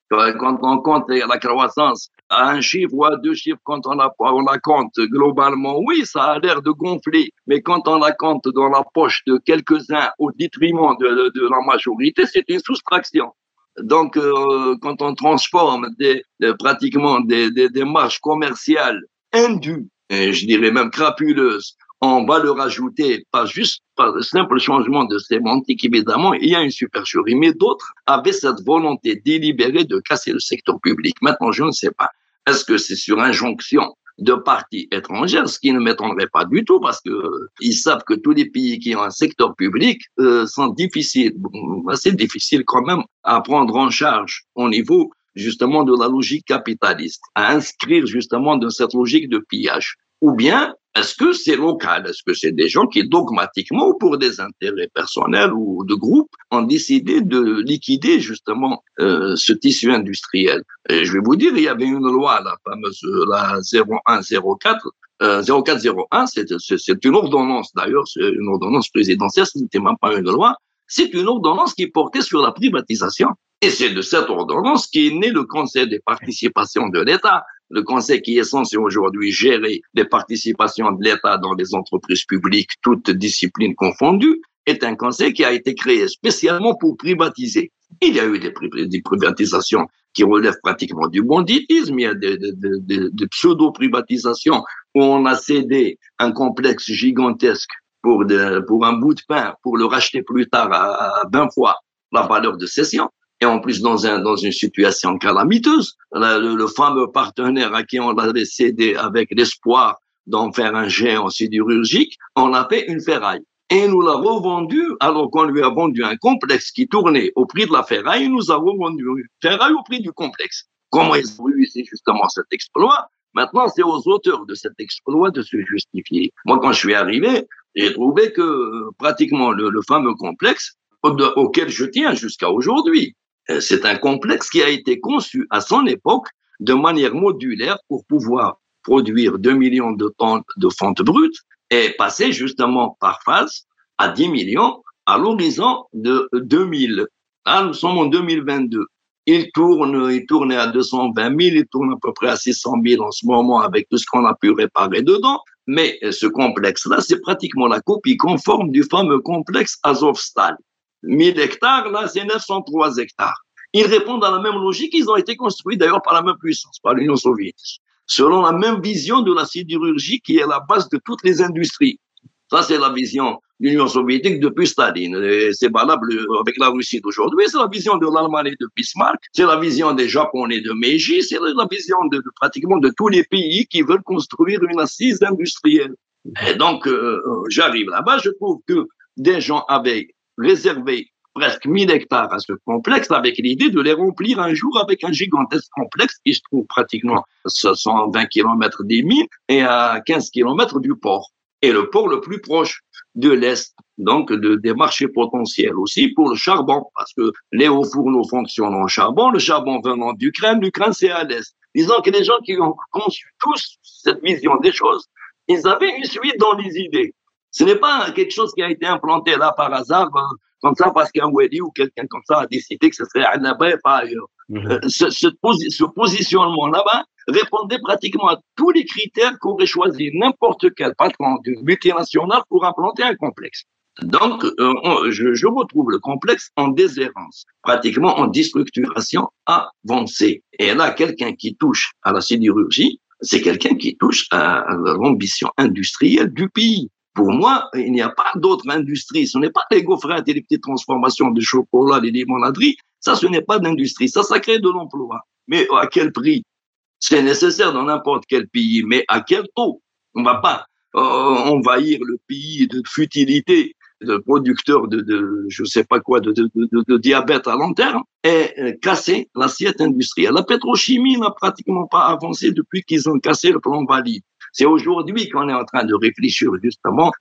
S4: Quand on compte la croissance à un chiffre ou à deux chiffres, quand on la, on la compte globalement, oui, ça a l'air de gonfler. Mais quand on la compte dans la poche de quelques-uns au détriment de, de, de la majorité, c'est une soustraction. Donc, euh, quand on transforme des, des, pratiquement des, des, des marges commerciales indues, et je dirais même crapuleuses, en valeur ajoutée, pas juste par le simple changement de sémantique, évidemment, il y a une supercherie. Mais d'autres avaient cette volonté délibérée de casser le secteur public. Maintenant, je ne sais pas. Est-ce que c'est sur injonction de parties étrangères, ce qui ne m'étonnerait pas du tout, parce que euh, ils savent que tous les pays qui ont un secteur public euh, sont difficiles, assez difficiles quand même à prendre en charge au niveau justement de la logique capitaliste, à inscrire justement dans cette logique de pillage. Ou bien, est-ce que c'est local? Est-ce que c'est des gens qui, dogmatiquement, ou pour des intérêts personnels ou de groupe, ont décidé de liquider, justement, euh, ce tissu industriel? Et je vais vous dire, il y avait une loi, la fameuse, la zéro un zéro quatre, euh, zéro quatre zéro un, c'est, c'est, c'est une ordonnance, d'ailleurs, c'est une ordonnance présidentielle, ce n'était même pas une loi, c'est une ordonnance qui portait sur la privatisation. Et c'est de cette ordonnance qu'est né le Conseil des participations de l'État. Le Conseil qui est censé aujourd'hui gérer les participations de l'État dans les entreprises publiques, toutes disciplines confondues, est un conseil qui a été créé spécialement pour privatiser. Il y a eu des, des privatisations qui relèvent pratiquement du banditisme, il y a des, des, des, des pseudo-privatisations où on a cédé un complexe gigantesque pour, de, pour un bout de pain, pour le racheter plus tard à, à vingt fois la valeur de cession. Et en plus, dans, un, dans une situation calamiteuse, le, le, le fameux partenaire à qui on l'avait cédé avec l'espoir d'en faire un géant sidérurgique, on a fait une ferraille. Et il nous l'a revendu, alors qu'on lui a vendu un complexe qui tournait au prix de la ferraille, il nous a revendu une ferraille au prix du complexe. Comment ils ont réussi justement cet exploit? Maintenant, c'est aux auteurs de cet exploit de se justifier. Moi, quand je suis arrivé, j'ai trouvé que pratiquement le, le fameux complexe auquel je tiens jusqu'à aujourd'hui, c'est un complexe qui a été conçu à son époque de manière modulaire pour pouvoir produire deux millions de tonnes de fonte brute et passer justement par phase à dix millions à l'horizon de deux mille. Là, nous sommes en deux mille vingt-deux. Il tourne, il tournait à deux cent vingt mille, il tourne à peu près à six cent mille en ce moment avec tout ce qu'on a pu réparer dedans. Mais ce complexe-là, c'est pratiquement la copie conforme du fameux complexe Azovstal. mille hectares, là, c'est neuf cent trois hectares. Ils répondent à la même logique, ils ont été construits d'ailleurs par la même puissance, par l'Union soviétique, selon la même vision de la sidérurgie qui est la base de toutes les industries. Ça, c'est la vision de l'Union soviétique depuis Staline. Et c'est valable avec la Russie d'aujourd'hui, c'est la vision de l'Allemagne de Bismarck, c'est la vision des Japonais de Meiji, c'est la vision de, de pratiquement de tous les pays qui veulent construire une assise industrielle. Et donc, euh, j'arrive là-bas, je trouve que des gens avaient réservé presque mille hectares à ce complexe avec l'idée de les remplir un jour avec un gigantesque complexe qui se trouve pratiquement à cent vingt kilomètres des mines et à quinze kilomètres du port. Et le port le plus proche de l'Est, donc de, des marchés potentiels aussi pour le charbon, parce que les hauts fourneaux fonctionnent en charbon, le charbon venant d'Ukraine, l'Ukraine c'est à l'Est. Disons que les gens qui ont conçu tous cette vision des choses, ils avaient une suite dans les idées. Ce n'est pas quelque chose qui a été implanté là par hasard, comme ça parce qu'un Wadi ou quelqu'un comme ça a décidé que ce serait là-bas et pas ailleurs. Mmh. Euh, ce, ce, posi- ce positionnement là-bas répondait pratiquement à tous les critères qu'aurait choisi n'importe quel patron de multinationale pour implanter un complexe. Donc, euh, on, je, je retrouve le complexe en déshérence, pratiquement en déstructuration avancée. Et là, quelqu'un qui touche à la sidérurgie, c'est quelqu'un qui touche à, à l'ambition industrielle du pays. Pour moi, il n'y a pas d'autre industrie. Ce n'est pas les gaufrettes et les petites transformations de chocolat, les limonaderies. Ça, ce n'est pas d'industrie. Ça, ça crée de l'emploi. Mais à quel prix? C'est nécessaire dans n'importe quel pays. Mais à quel taux? On ne va pas euh, envahir le pays de futilité, de producteurs de, de je sais pas quoi, de, de, de, de diabète à long terme, et euh, casser l'assiette industrielle. La pétrochimie n'a pratiquement pas avancé depuis qu'ils ont cassé le plan valide. C'est aujourd'hui qu'on est en train de réfléchir justement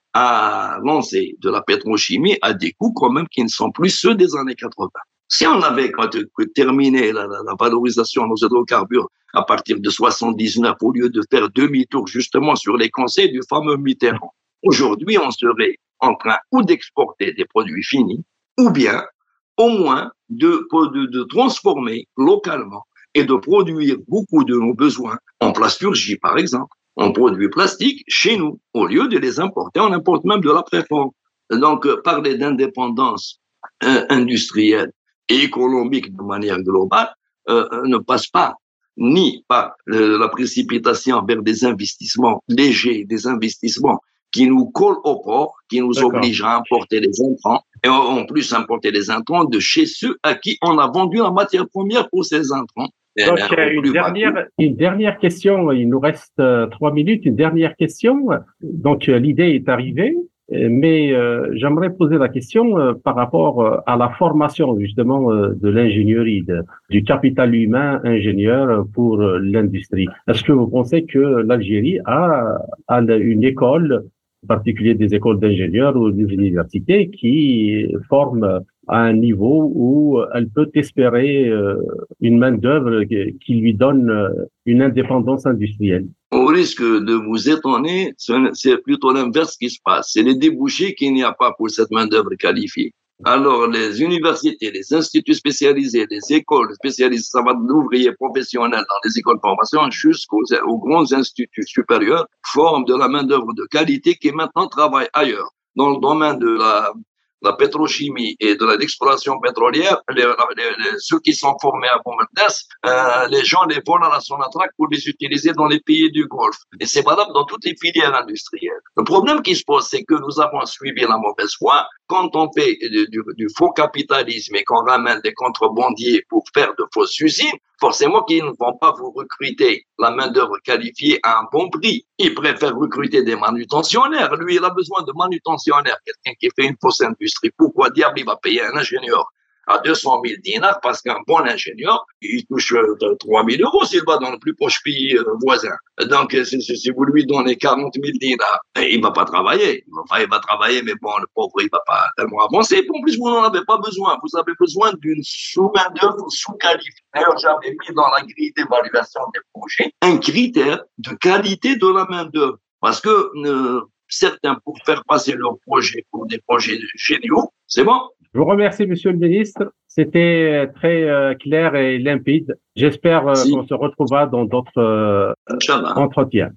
S4: à lancer de la pétrochimie à des coûts quand même qui ne sont plus ceux des années quatre-vingts. Si on avait quand, terminé la, la, la valorisation de nos hydrocarbures à partir de soixante-dix-neuf, au lieu de faire demi-tour justement sur les conseils du fameux Mitterrand, aujourd'hui on serait en train ou d'exporter des produits finis, ou bien au moins de, de, de transformer localement et de produire beaucoup de nos besoins en plasturgie, par exemple. On produit plastique chez nous, au lieu de les importer, on importe même de la préforme. Donc, euh, parler d'indépendance euh, industrielle et économique de manière globale euh, ne passe pas ni par euh, la précipitation vers des investissements légers, des investissements qui nous collent au port, qui nous
S3: D'accord.
S4: obligent à importer les intrants, et en plus importer les intrants de chez ceux à qui on a vendu la matière première pour ces intrants.
S3: Donc, euh, une dernière, une dernière question. Il nous reste euh, trois minutes. Une dernière question. Donc, euh, l'idée est arrivée, euh, mais euh, j'aimerais poser la question euh, par rapport euh, à la formation justement euh, de l'ingénierie, de, du capital humain ingénieur pour euh, l'industrie. Est-ce que vous pensez que l'Algérie a, a une école, en particulier des écoles d'ingénieurs ou des universités, qui forment à un niveau où elle peut espérer euh, une main-d'œuvre qui lui donne euh, une indépendance industrielle?
S4: Au risque de vous étonner, c'est plutôt l'inverse qui se passe. C'est les débouchés qu'il n'y a pas pour cette main-d'œuvre qualifiée. Alors, les universités, les instituts spécialisés, les écoles spécialisées, ça va de l'ouvrier professionnel dans les écoles de formation jusqu'aux aux grands instituts supérieurs, forment de la main-d'œuvre de qualité qui maintenant travaille ailleurs. Dans le domaine de la la pétrochimie et de l'exploration pétrolière, les, les, les, ceux qui sont formés à Boumerdès, euh, les gens les volent à la Sonatrach pour les utiliser dans les pays du Golfe. Et c'est valable dans toutes les filières industrielles. Le problème qui se pose, c'est que nous avons suivi la mauvaise voie. Quand on fait du, du, du faux capitalisme et qu'on ramène des contrebandiers pour faire de fausses usines, forcément qu'ils ne vont pas vous recruter la main-d'œuvre qualifiée à un bon prix. Ils préfèrent recruter des manutentionnaires. Lui, il a besoin de manutentionnaires, quelqu'un qui fait une fausse industrie. Pourquoi diable il va payer un ingénieur à deux cent mille dinars parce qu'un bon ingénieur, il touche trois mille euros s'il va dans le plus proche pays voisin. Donc, si, si vous lui donnez quarante mille dinars, il va pas travailler. Enfin, il va travailler, mais bon, le pauvre, il va pas tellement avancer. En plus, vous n'en avez pas besoin. Vous avez besoin d'une sous-main-d'œuvre sous-qualifiée. D'ailleurs, j'avais mis dans la grille d'évaluation des projets un critère de qualité de la main-d'œuvre. Parce que euh, certains, pour faire passer leurs projets pour des projets géniaux, c'est bon.
S3: Je vous remercie, Monsieur le Ministre. C'était très euh, clair et limpide. J'espère euh, si. qu'on se retrouvera dans d'autres euh, entretiens.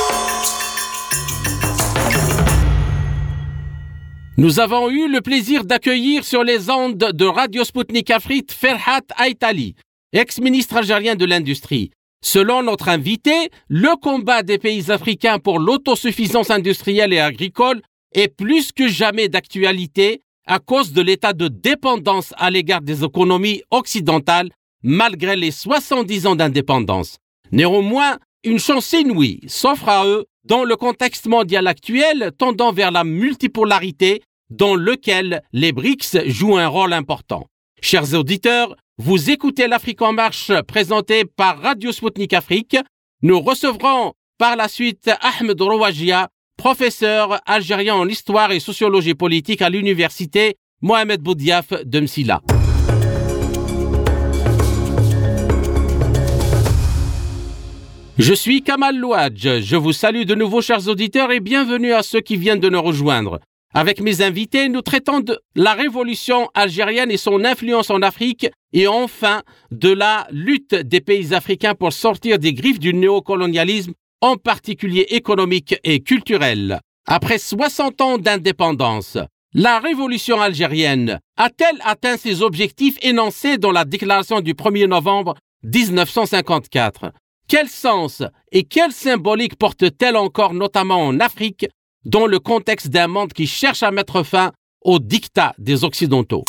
S2: Nous avons eu le plaisir d'accueillir sur les ondes de Radio Sputnik Afrique Ferhat Aïtali, ex-ministre algérien de l'Industrie. Selon notre invité, le combat des pays africains pour l'autosuffisance industrielle et agricole est plus que jamais d'actualité à cause de l'état de dépendance à l'égard des économies occidentales malgré les soixante-dix ans d'indépendance. Néanmoins, une chance inouïe s'offre à eux dans le contexte mondial actuel tendant vers la multipolarité dans lequel les B R I C S jouent un rôle important. Chers auditeurs, vous écoutez l'Afrique en marche présentée par Radio Sputnik Afrique. Nous recevrons par la suite Ahmed Rouajia, professeur algérien en histoire et sociologie politique à l'université Mohamed Boudiaf de Msila. Je suis Kamal Louadj. Je vous salue de nouveau, chers auditeurs, et bienvenue à ceux qui viennent de nous rejoindre. Avec mes invités, nous traitons de la révolution algérienne et son influence en Afrique et enfin de la lutte des pays africains pour sortir des griffes du néocolonialisme, en particulier économique et culturel. Après soixante ans d'indépendance, la révolution algérienne a-t-elle atteint ses objectifs énoncés dans la déclaration du premier novembre dix-neuf cent cinquante-quatre? Quel sens et quelle symbolique porte-t-elle encore notamment en Afrique, dans le contexte d'un monde qui cherche à mettre fin aux dictats des Occidentaux?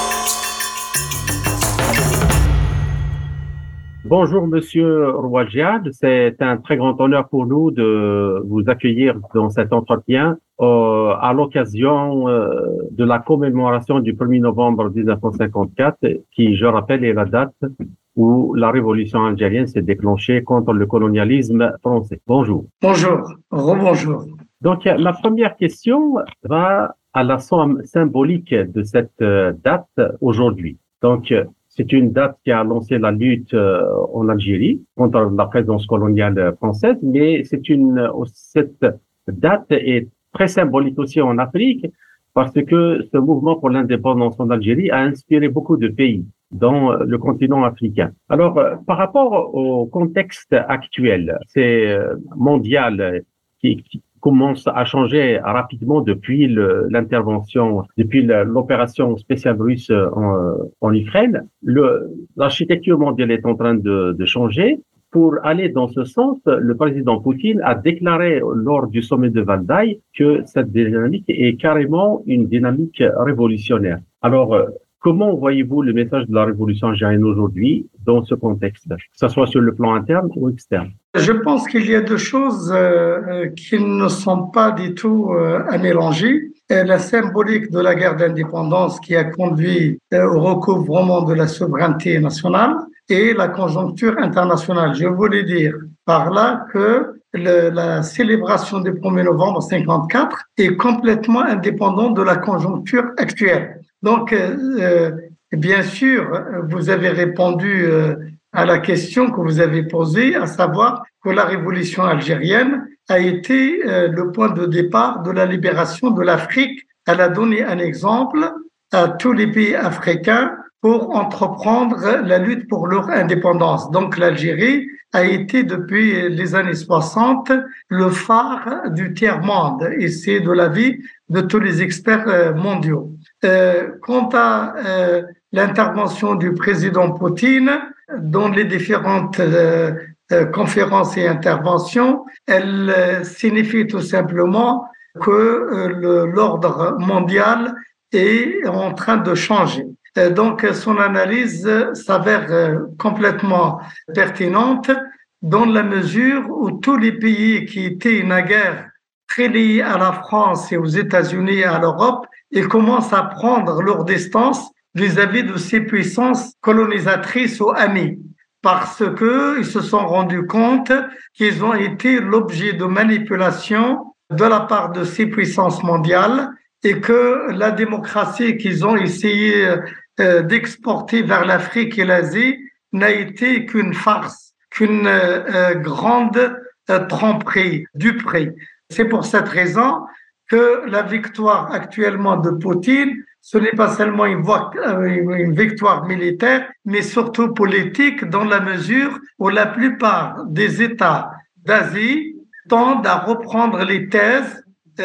S3: Bonjour Monsieur Rouajia, c'est un très grand honneur pour nous de vous accueillir dans cet entretien euh, à l'occasion euh, de la commémoration du premier novembre dix-neuf cent cinquante-quatre, qui, je rappelle, est la date où la révolution algérienne s'est déclenchée contre le colonialisme français. Bonjour.
S5: Bonjour, rebonjour.
S3: Donc la première question va à la somme symbolique de cette date aujourd'hui. Donc c'est une date qui a lancé la lutte euh, en Algérie contre la présence coloniale française, mais c'est une cette date est très symbolique aussi en Afrique parce que ce mouvement pour l'indépendance en Algérie a inspiré beaucoup de pays. dans le continent africain. Alors, euh, par rapport au contexte actuel, c'est euh, mondial euh, qui, qui commence à changer rapidement depuis le, l'intervention, depuis le, l'opération spéciale russe en, en Ukraine. Le, l'architecture mondiale est en train de, de changer. Pour aller dans ce sens, le président Poutine a déclaré lors du sommet de Valdai que cette dynamique est carrément une dynamique révolutionnaire. Alors, comment voyez-vous le message de la révolution algérienne aujourd'hui dans ce contexte, que ce soit sur le plan interne ou externe?
S5: Je pense qu'il y a deux choses euh, qui ne sont pas du tout euh, à mélanger. Et la symbolique de la guerre d'indépendance qui a conduit euh, au recouvrement de la souveraineté nationale et la conjoncture internationale. Je voulais dire par là que le, la célébration du premier novembre cinquante-quatre est complètement indépendante de la conjoncture actuelle. Donc, euh, bien sûr, vous avez répondu euh, à la question que vous avez posée, à savoir que la révolution algérienne a été euh, le point de départ de la libération de l'Afrique. Elle a donné un exemple à tous les pays africains pour entreprendre la lutte pour leur indépendance. Donc, l'Algérie a été depuis les années soixante le phare du tiers-monde, et c'est de l'avis de tous les experts mondiaux. Euh, quant à euh, l'intervention du président Poutine dans les différentes euh, euh, conférences et interventions, elle euh, signifie tout simplement que euh, le, l'ordre mondial est en train de changer. Donc, son analyse s'avère complètement pertinente dans la mesure où tous les pays qui étaient naguère très liés à la France et aux États-Unis et à l'Europe, ils commencent à prendre leur distance vis-à-vis de ces puissances colonisatrices ou amies, parce que ils se sont rendus compte qu'ils ont été l'objet de manipulation de la part de ces puissances mondiales et que la démocratie qu'ils ont essayé euh, d'exporter vers l'Afrique et l'Asie n'a été qu'une farce, qu'une euh, grande euh, tromperie, duperie. C'est pour cette raison que la victoire actuellement de Poutine, ce n'est pas seulement une, voie, une victoire militaire, mais surtout politique, dans la mesure où la plupart des États d'Asie tendent à reprendre les thèses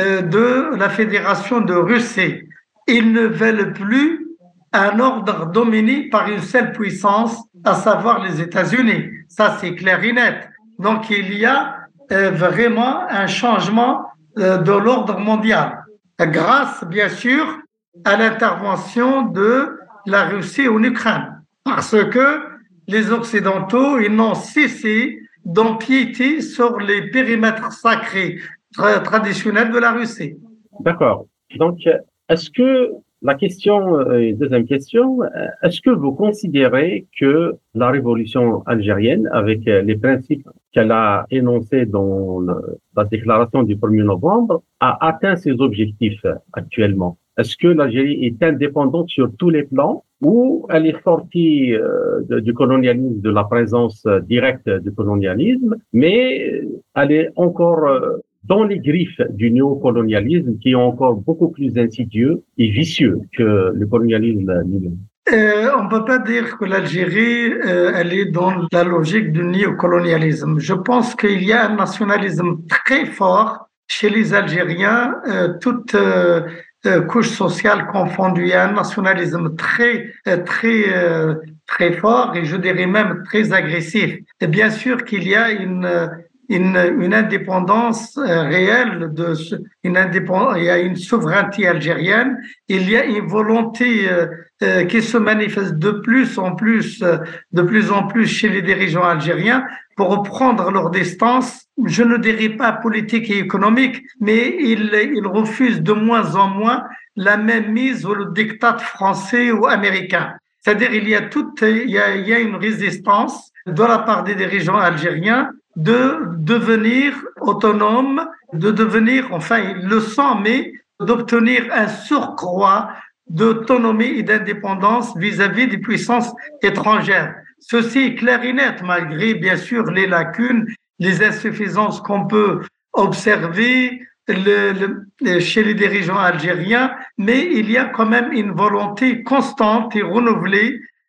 S5: de la Fédération de Russie. Ils ne veulent plus un ordre dominé par une seule puissance, à savoir les États-Unis. Ça, c'est clair et net. Donc, il y a euh, vraiment un changement euh, de l'ordre mondial, grâce, bien sûr, à l'intervention de la Russie en Ukraine. Parce que les Occidentaux, ils n'ont cessé d'empiéter sur les périmètres sacrés traditionnels de la Russie.
S3: D'accord. Donc, est-ce que la question, euh, deuxième question, est-ce que vous considérez que la révolution algérienne, avec les principes qu'elle a énoncés dans le, la déclaration du premier novembre, a atteint ses objectifs actuellement? Est-ce que l'Algérie est indépendante sur tous les plans ou elle est sortie euh, de, du colonialisme, de la présence directe du colonialisme, mais elle est encore euh, dans les griffes du néocolonialisme qui est encore beaucoup plus insidieux et vicieux que le colonialisme lui-même?
S5: Euh, on ne peut pas dire que l'Algérie, euh, elle est dans la logique du néocolonialisme. Je pense qu'il y a un nationalisme très fort chez les Algériens, euh, toute euh, euh, couche sociale confondue. Il y a un nationalisme très, très, euh, très fort et je dirais même très agressif. Et bien sûr qu'il y a une Une, une indépendance euh, réelle, de, une indépendance, il y a une souveraineté algérienne, il y a une volonté euh, euh, qui se manifeste de plus en plus, euh, de plus en plus chez les dirigeants algériens pour prendre leur distance, je ne dirais pas politique et économique, mais ils, ils refusent de moins en moins la même mise au diktat français ou américain. C'est-à-dire il y a toute, il y a, il y a une résistance de la part des dirigeants algériens de devenir autonome, de devenir, enfin, ils le sont, mais d'obtenir un surcroît d'autonomie et d'indépendance vis-à-vis des puissances étrangères. Ceci est clair et net, malgré, bien sûr, les lacunes, les insuffisances qu'on peut observer le, le, chez les dirigeants algériens, mais il y a quand même une volonté constante et renouvelée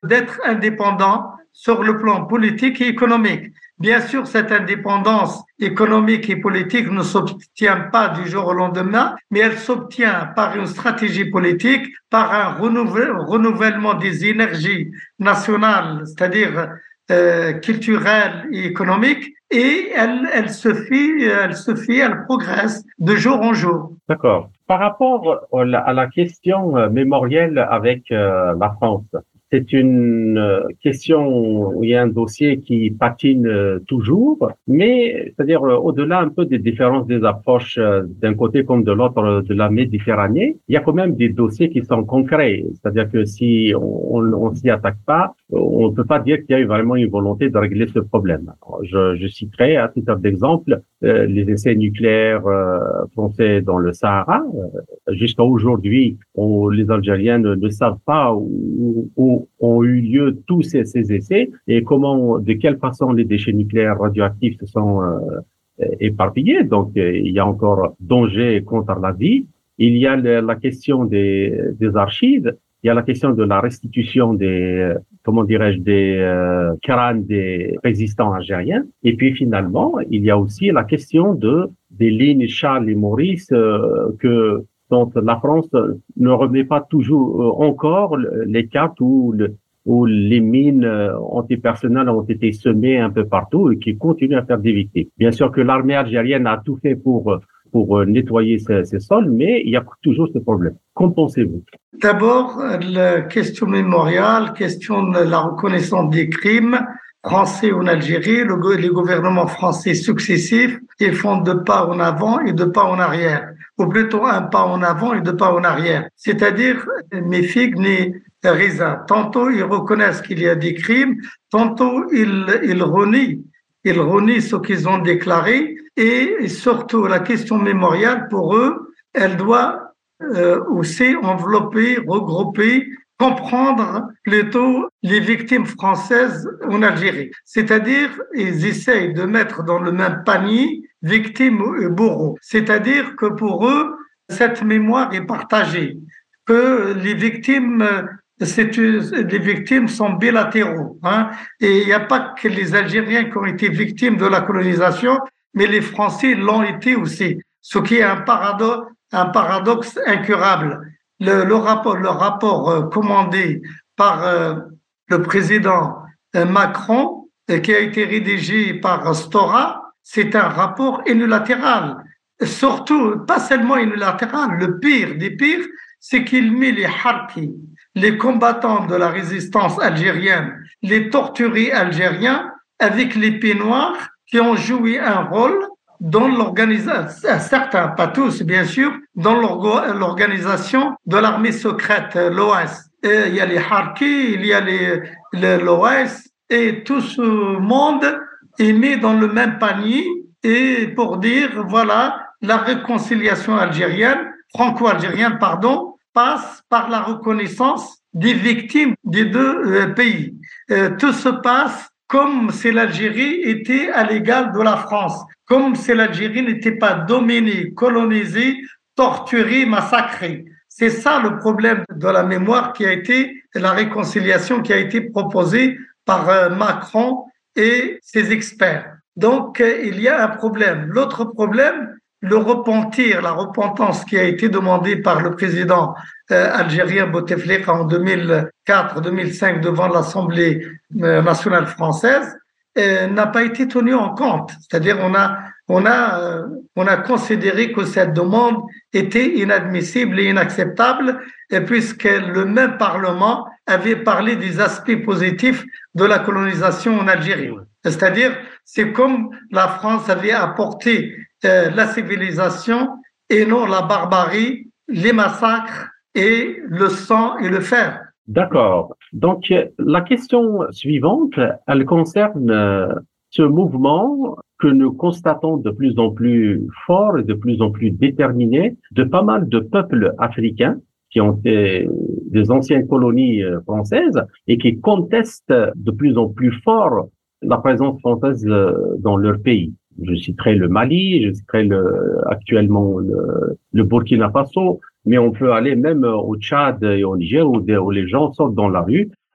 S5: d'être indépendant sur le plan politique et économique. Bien sûr, cette indépendance économique et politique ne s'obtient pas du jour au lendemain, mais elle s'obtient par une stratégie politique, par un renouvellement des énergies nationales, c'est-à-dire euh, culturelles et économiques, et elle, elle se fait, elle se fait, elle progresse de jour en jour.
S3: D'accord. Par rapport à la question mémorielle avec euh, la France, c'est une question où il y a un dossier qui patine toujours, mais c'est-à-dire au-delà un peu des différences des approches d'un côté comme de l'autre de la Méditerranée, il y a quand même des dossiers qui sont concrets. C'est-à-dire que si on, on, on s'y attaque pas, on ne peut pas dire qu'il y a eu vraiment une volonté de régler ce problème. Je, je citerai à titre d'exemple euh, les essais nucléaires euh, français dans le Sahara. Euh, jusqu'à aujourd'hui, on, les Algériens ne, ne savent pas où, où ont eu lieu tous ces, ces essais et comment, de quelle façon les déchets nucléaires radioactifs se sont euh, éparpillés. Donc, euh, il y a encore danger contre la vie. Il y a le, la question des, des archives. Il y a la question de la restitution des, comment dirais-je, des euh, crânes des résistants algériens. Et puis finalement, il y a aussi la question de des lignes Charles et Maurice euh, que dont la France ne remet pas toujours euh, encore les cartes où, le, où les mines antipersonnelles ont été semées un peu partout et qui continuent à faire des victimes. Bien sûr que l'armée algérienne a tout fait pour pour nettoyer ces, ces sols, mais il y a toujours ce problème. Qu'en pensez-vous?
S5: D'abord, la question mémoriale, question de la reconnaissance des crimes français en Algérie. Le, les gouvernements français successifs, ils font deux pas en avant et deux pas en arrière, ou plutôt un pas en avant et deux pas en arrière. C'est-à-dire, mes figues ni raisins. Tantôt, ils reconnaissent qu'il y a des crimes, tantôt, ils, ils renient. Ils renient ce qu'ils ont déclaré. Et surtout, la question mémoriale, pour eux, elle doit euh, aussi envelopper, regrouper, comprendre plutôt les victimes françaises en Algérie. C'est-à-dire, ils essayent de mettre dans le même panier victimes et bourreaux. C'est-à-dire que pour eux, cette mémoire est partagée, que les victimes... C'est, les victimes sont bilatéraux, hein, et il n'y a pas que les Algériens qui ont été victimes de la colonisation, mais les Français l'ont été aussi, ce qui est un paradoxe, un paradoxe incurable. Le, le rapport, le rapport euh, commandé par euh, le président euh, Macron, euh, qui a été rédigé par Stora, c'est un rapport unilatéral. Surtout, pas seulement unilatéral, le pire des pires, c'est qu'il met les harkis, les combattants de la résistance algérienne, les torturés algériens, avec les Pénoirs qui ont joué un rôle dans l'organisation, certains, pas tous bien sûr, dans l'organisation de l'armée secrète, l'O S. Et il y a les harkis, il y a les, l'O S, et tout ce monde est mis dans le même panier, et pour dire, voilà, la réconciliation algérienne, franco-algérienne, pardon, passe par la reconnaissance des victimes des deux euh, pays. Euh, tout se passe comme si l'Algérie était à l'égal de la France, comme si l'Algérie n'était pas dominée, colonisée, torturée, massacrée. C'est ça le problème de la mémoire qui a été, la réconciliation qui a été proposée par euh, Macron et ses experts. Donc, euh, il y a un problème. L'autre problème, le repentir, la repentance qui a été demandée par le président euh, algérien Bouteflika en deux mille quatre deux mille cinq devant l'Assemblée euh, nationale française euh, n'a pas été tenue en compte. C'est-à-dire on a on a euh, on a considéré que cette demande était inadmissible et inacceptable, et puisque le même Parlement avait parlé des aspects positifs de la colonisation en Algérie. C'est-à-dire, c'est comme la France avait apporté euh, la civilisation et non la barbarie, les massacres et le sang et le fer.
S3: D'accord. Donc, la question suivante, elle concerne euh, ce mouvement que nous constatons de plus en plus fort et de plus en plus déterminé de pas mal de peuples africains qui ont été des anciennes colonies françaises et qui contestent de plus en plus fort la présence française dans leur pays. Je citerai le Mali, je citerai le, actuellement le, le Burkina Faso, mais on peut aller même au Tchad et au Niger où, des, où les gens sortent dans la rue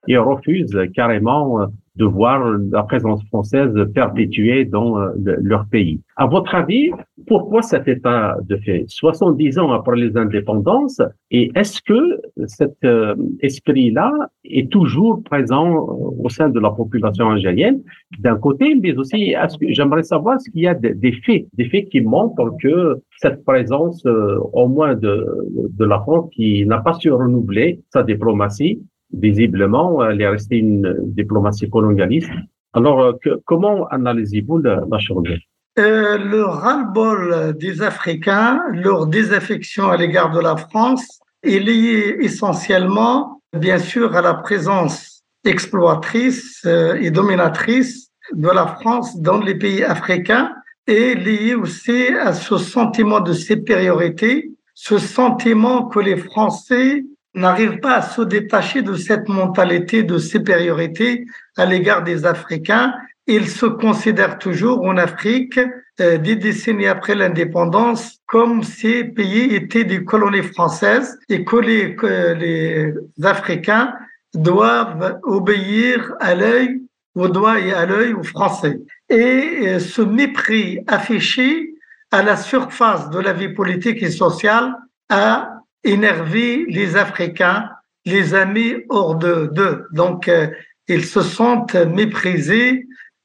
S3: et refusent carrément de voir la présence française perpétuée dans le, leur pays. À votre avis, pourquoi cet état de fait soixante-dix ans après les indépendances, et est-ce que cet euh, esprit-là est toujours présent au sein de la population algérienne d'un côté, mais aussi est-ce que, j'aimerais savoir s'il y a des, des faits, des faits qui montrent que cette présence, euh, au moins de, de la France, qui n'a pas su renouveler sa diplomatie. Visiblement, elle est restée une diplomatie colonialiste. Alors, que, comment analysez-vous la, la chose?
S5: euh, Le ras-le-bol des Africains, leur désaffection à l'égard de la France, est lié essentiellement, bien sûr, à la présence exploitrice et dominatrice de la France dans les pays africains, et lié aussi à ce sentiment de supériorité, ce sentiment que les Français n'arrivent pas à se détacher de cette mentalité de supériorité à l'égard des Africains. Ils se considèrent toujours en Afrique, euh, des décennies après l'indépendance, comme ces pays étaient des colonies françaises et que les, que les Africains doivent obéir à l'œil, au doigt et à l'œil aux Français. Et euh, ce mépris affiché à la surface de la vie politique et sociale a énerver les Africains, les amis hors de d'eux. Donc, euh, ils se sentent méprisés,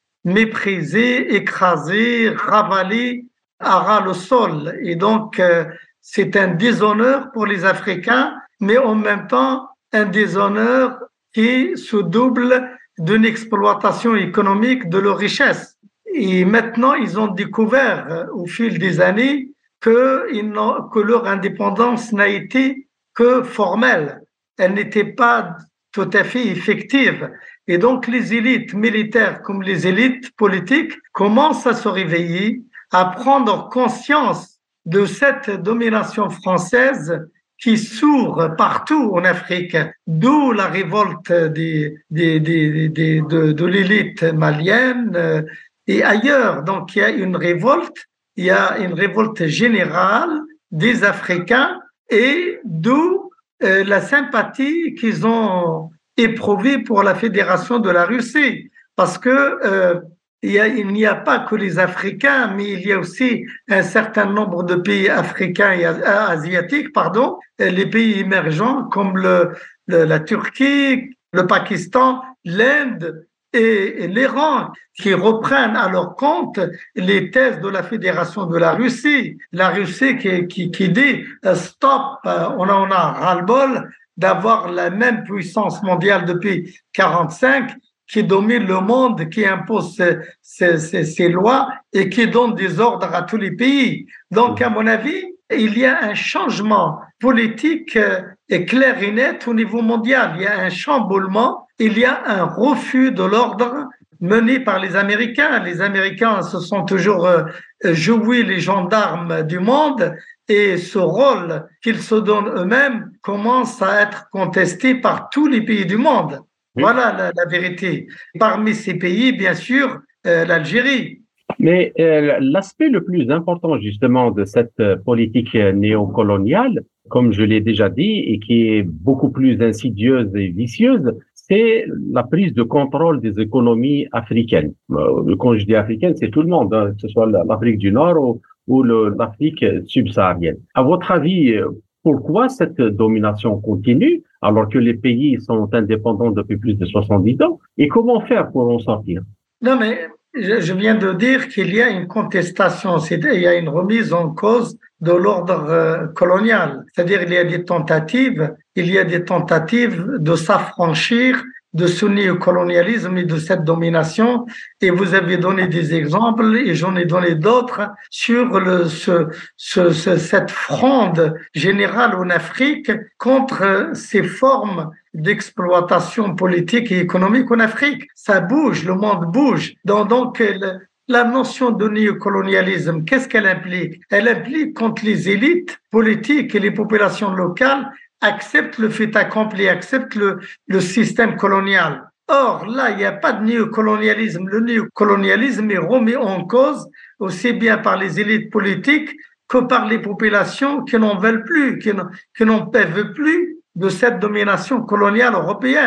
S5: méprisés, écrasés, ravalés à ras le sol. Et donc, euh, c'est un déshonneur pour les Africains, mais en même temps, un déshonneur qui se double d'une exploitation économique de leurs richesses. Et maintenant, ils ont découvert euh, au fil des années que, ils n'ont, que leur indépendance n'a été que formelle. Elle n'était pas tout à fait effective. Et donc, les élites militaires comme les élites politiques commencent à se réveiller, à prendre conscience de cette domination française qui sourd partout en Afrique, d'où la révolte des, des, des, des, de, de l'élite malienne et ailleurs. Donc, il y a une révolte. Il y a une révolte générale des Africains et d'où euh, la sympathie qu'ils ont éprouvée pour la Fédération de la Russie. Parce que euh, il, y a, il n'y a pas que les Africains, mais il y a aussi un certain nombre de pays africains et asiatiques, pardon, les pays émergents comme le, le, la Turquie, le Pakistan, l'Inde, et l'Iran qui reprennent à leur compte les thèses de la Fédération de la Russie. La Russie qui, qui, qui dit « stop, on en a ras-le-bol d'avoir la même puissance mondiale depuis quarante-cinq qui domine le monde, qui impose ses, ses, ses, ses lois et qui donne des ordres à tous les pays. » Donc, à mon avis, il y a un changement politique clair et net au niveau mondial. Il y a un chamboulement. Il y a un refus de l'ordre mené par les Américains. Les Américains se sont toujours euh, joués les gendarmes du monde et ce rôle qu'ils se donnent eux-mêmes commence à être contesté par tous les pays du monde. Oui. Voilà la, la vérité. Parmi ces pays, bien sûr, euh, l'Algérie.
S3: Mais euh, l'aspect le plus important justement de cette politique néocoloniale, comme je l'ai déjà dit, et qui est beaucoup plus insidieuse et vicieuse, c'est la prise de contrôle des économies africaines. Euh, quand je dis africaine, c'est tout le monde, hein, que ce soit l'Afrique du Nord ou, ou le, l'Afrique subsaharienne. À votre avis, pourquoi cette domination continue alors que les pays sont indépendants depuis plus de soixante-dix ans? Et comment faire pour en sortir?
S5: Non, mais je viens de dire qu'il y a une contestation, c'est-à-dire il y a une remise en cause de l'ordre euh, colonial. C'est-à-dire il y a des tentatives, il y a des tentatives de s'affranchir de ce néocolonialisme et de cette domination. Et vous avez donné des exemples et j'en ai donné d'autres sur le, ce, ce, ce, cette fronde générale en Afrique contre ces formes d'exploitation politique et économique en Afrique. Ça bouge, le monde bouge. Donc, donc le, la notion de néocolonialisme, qu'est-ce qu'elle implique? Elle implique quand les élites politiques et les populations locales acceptent le fait accompli, acceptent le, le système colonial. Or, là, il n'y a pas de néocolonialisme. Le néocolonialisme est remis en cause aussi bien par les élites politiques que par les populations qui n'en veulent plus, qui n'en, qui n'en peuvent plus de cette domination coloniale européenne.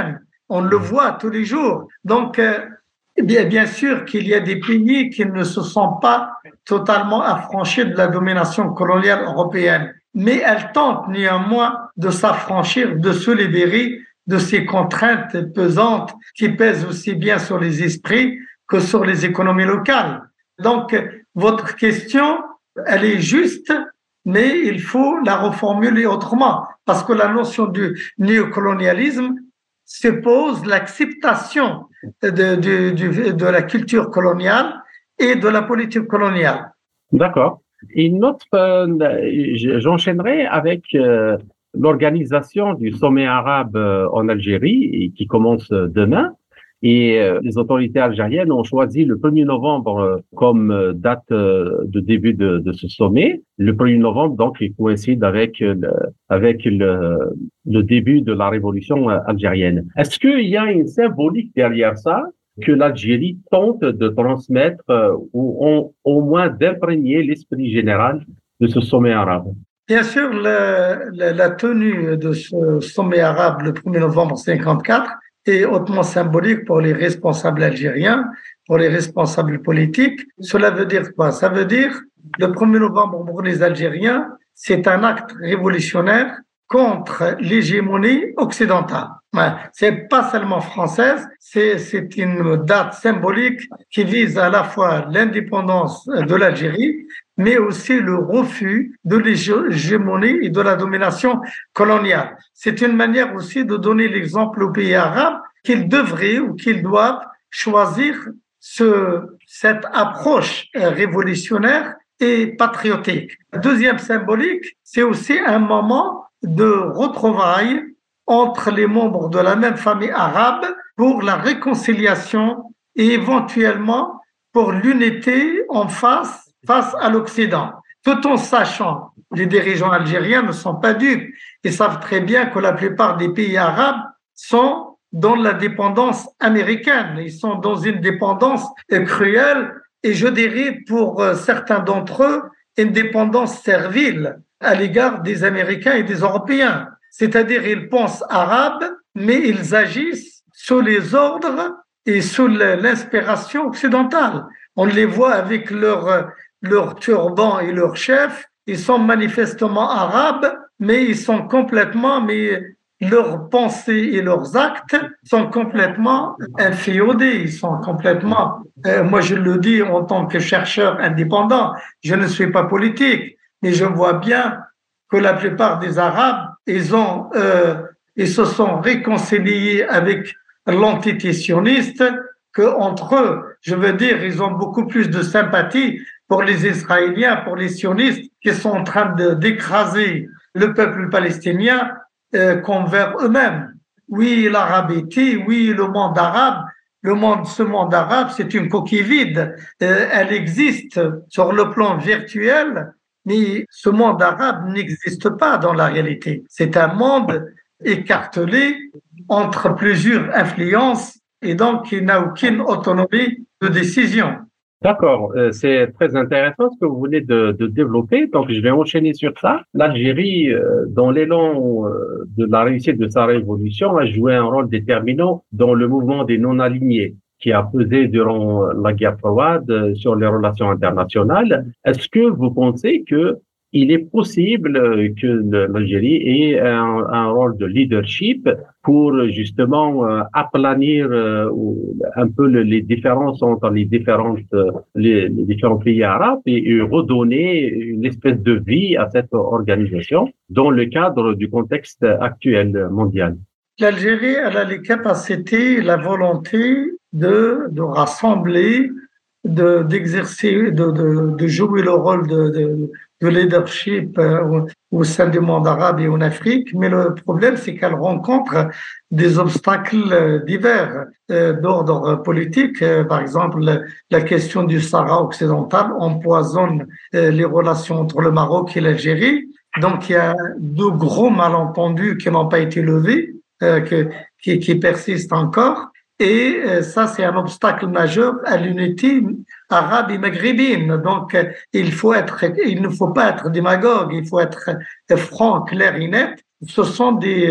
S5: On le voit tous les jours. Donc, euh, bien, bien sûr qu'il y a des pays qui ne se sont pas totalement affranchis de la domination coloniale européenne, mais elles tentent néanmoins de s'affranchir, de se libérer de ces contraintes pesantes qui pèsent aussi bien sur les esprits que sur les économies locales. Donc, votre question, elle est juste, mais il faut la reformuler autrement, parce que la notion du néocolonialisme suppose l'acceptation de, de, de, de la culture coloniale et de la politique coloniale.
S3: D'accord. Et une autre, euh, j'enchaînerai avec euh, l'organisation du sommet arabe euh, en Algérie qui commence demain. Et euh, les autorités algériennes ont choisi le premier novembre euh, comme euh, date euh, de début de, de ce sommet. Le premier novembre, donc, il coïncide avec le, avec le, le début de la révolution euh, algérienne. Est-ce qu'il y a une symbolique derrière ça que l'Algérie tente de transmettre euh, ou on, au moins d'imprégner l'esprit général de ce sommet arabe?
S5: Bien sûr, le, le, la tenue de ce sommet arabe le premier novembre cinquante-quatre est hautement symbolique pour les responsables algériens, pour les responsables politiques. Cela veut dire quoi? Ça veut dire le premier novembre pour les Algériens, c'est un acte révolutionnaire contre l'hégémonie occidentale. C'est pas seulement française, c'est, c'est une date symbolique qui vise à la fois l'indépendance de l'Algérie, mais aussi le refus de l'hégémonie et de la domination coloniale. C'est une manière aussi de donner l'exemple aux pays arabes qu'ils devraient ou qu'ils doivent choisir ce, cette approche révolutionnaire et patriotique. Deuxième symbolique, c'est aussi un moment de retrouvailles entre les membres de la même famille arabe pour la réconciliation et éventuellement pour l'unité en face, face à l'Occident. Tout en sachant, les dirigeants algériens ne sont pas dupes. Ils savent très bien que la plupart des pays arabes sont dans la dépendance américaine. Ils sont dans une dépendance cruelle et je dirais pour certains d'entre eux, une dépendance servile à l'égard des Américains et des Européens. C'est-à-dire, ils pensent arabes, mais ils agissent sous les ordres et sous l'inspiration occidentale. On les voit avec leur, leur turban et leur chef. Ils sont manifestement arabes, mais ils sont complètement, mais leurs pensées et leurs actes sont complètement inféodés. Ils sont complètement, euh, moi je le dis en tant que chercheur indépendant, je ne suis pas politique, mais je vois bien que la plupart des Arabes, ils ont, euh, ils se sont réconciliés avec l'entité sioniste qu'entre eux. Je veux dire, ils ont beaucoup plus de sympathie pour les Israéliens, pour les sionistes qui sont en train de, d'écraser le peuple palestinien euh, qu'envers eux-mêmes. Oui, l'arabité, oui, le monde arabe, le monde, ce monde arabe, c'est une coquille vide. Euh, elle existe sur le plan virtuel, mais ce monde arabe n'existe pas dans la réalité. C'est un monde écartelé entre plusieurs influences et donc il n'a aucune autonomie de décision.
S3: D'accord, euh, c'est très intéressant ce que vous venez de, de développer. Donc, je vais enchaîner sur ça. L'Algérie, euh, dans l'élan euh, de la réussite de sa révolution, a joué un rôle déterminant dans le mouvement des non-alignés qui a pesé durant la guerre froide sur les relations internationales. Est-ce que vous pensez que il est possible que l'Algérie ait un, un rôle de leadership pour justement euh, aplanir euh, un peu le, les différences entre les différentes les, les différents pays arabes et, et redonner une espèce de vie à cette organisation dans le cadre du contexte actuel mondial?
S5: L'Algérie, elle a les capacités, la volonté de, de rassembler, de, d'exercer, de, de, de jouer le rôle de, de, de leadership au, au sein du monde arabe et en Afrique. Mais le problème, c'est qu'elle rencontre des obstacles divers euh, d'ordre politique. Euh, par exemple, la question du Sahara occidental empoisonne euh, les relations entre le Maroc et l'Algérie. Donc, il y a de gros malentendus qui n'ont pas été levés. Euh, que, qui, qui persiste encore. Et euh, ça, c'est un obstacle majeur à l'unité arabe et maghrébine. Donc, euh, il faut être, il ne faut pas être démagogue, il faut être franc, clair et net. Ce sont des,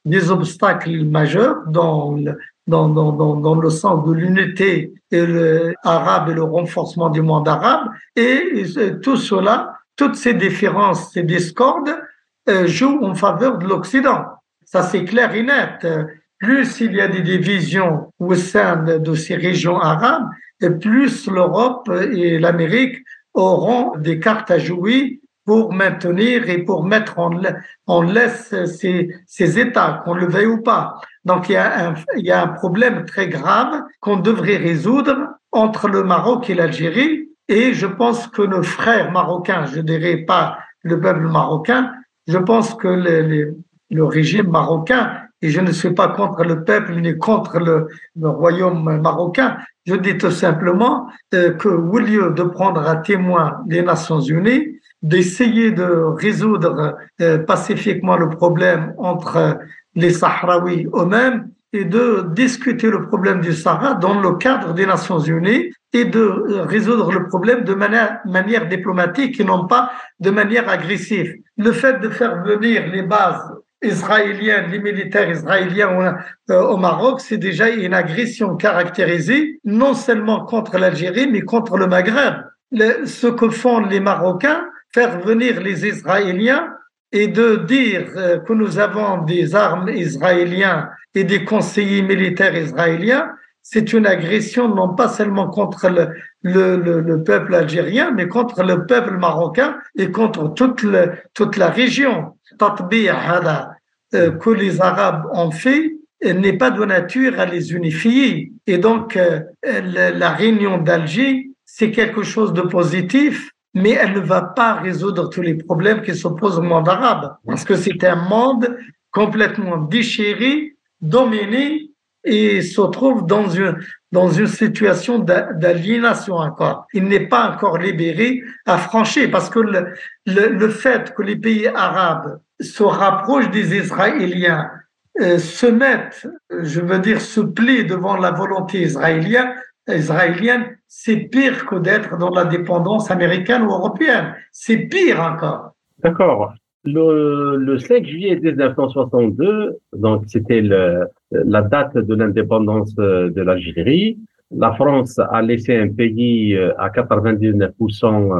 S5: des obstacles majeurs dans le, dans, dans, dans, dans le sens de l'unité et le arabe et le renforcement du monde arabe. Et, et tout cela, toutes ces différences, ces discordes euh, jouent en faveur de l'Occident. Ça, c'est clair et net. Plus il y a des divisions au sein de, de ces régions arabes, et plus l'Europe et l'Amérique auront des cartes à jouer pour maintenir et pour mettre en, en laisse ces, ces États, qu'on le veuille ou pas. Donc, il y a un, il y a un problème très grave qu'on devrait résoudre entre le Maroc et l'Algérie. Et je pense que nos frères marocains, je dirais pas le peuple marocain, je pense que le, le, le régime marocain, et je ne suis pas contre le peuple ni contre le, le royaume marocain, je dis tout simplement euh, que au lieu de prendre à témoin les Nations Unies, d'essayer de résoudre euh, pacifiquement le problème entre les Sahraouis eux-mêmes et de discuter le problème du Sahara dans le cadre des Nations Unies et de résoudre le problème de manière, manière diplomatique et non pas de manière agressive. Le fait de faire venir les bases israéliennes, les militaires israéliens au, euh, au Maroc, c'est déjà une agression caractérisée non seulement contre l'Algérie, mais contre le Maghreb. Le, ce que font les Marocains, faire venir les Israéliens et de dire euh, que nous avons des armes israéliennes et des conseillers militaires israéliens, c'est une agression non pas seulement contre le, le, le, le peuple algérien, mais contre le peuple marocain et contre toute, le, toute la région. Tatbi' hada euh, que les Arabes ont fait n'est pas de nature à les unifier. Et donc, euh, la, la réunion d'Alger, c'est quelque chose de positif, mais elle ne va pas résoudre tous les problèmes qui s'opposent au monde arabe, parce que c'est un monde complètement déchiré, dominé, et se trouve dans une, dans une situation d'aliénation encore. Il n'est pas encore libéré, affranchi, parce que le, le, le fait que les pays arabes se rapprochent des Israéliens, euh, se mettent, je veux dire, se plient devant la volonté israélienne, israélienne, c'est pire que d'être dans la dépendance américaine ou européenne. C'est pire encore.
S3: D'accord. Le, le cinq juillet dix-neuf cent soixante-deux, donc c'était le, la date de l'indépendance de l'Algérie. La France a laissé un pays à quatre-vingt-dix-neuf pour cent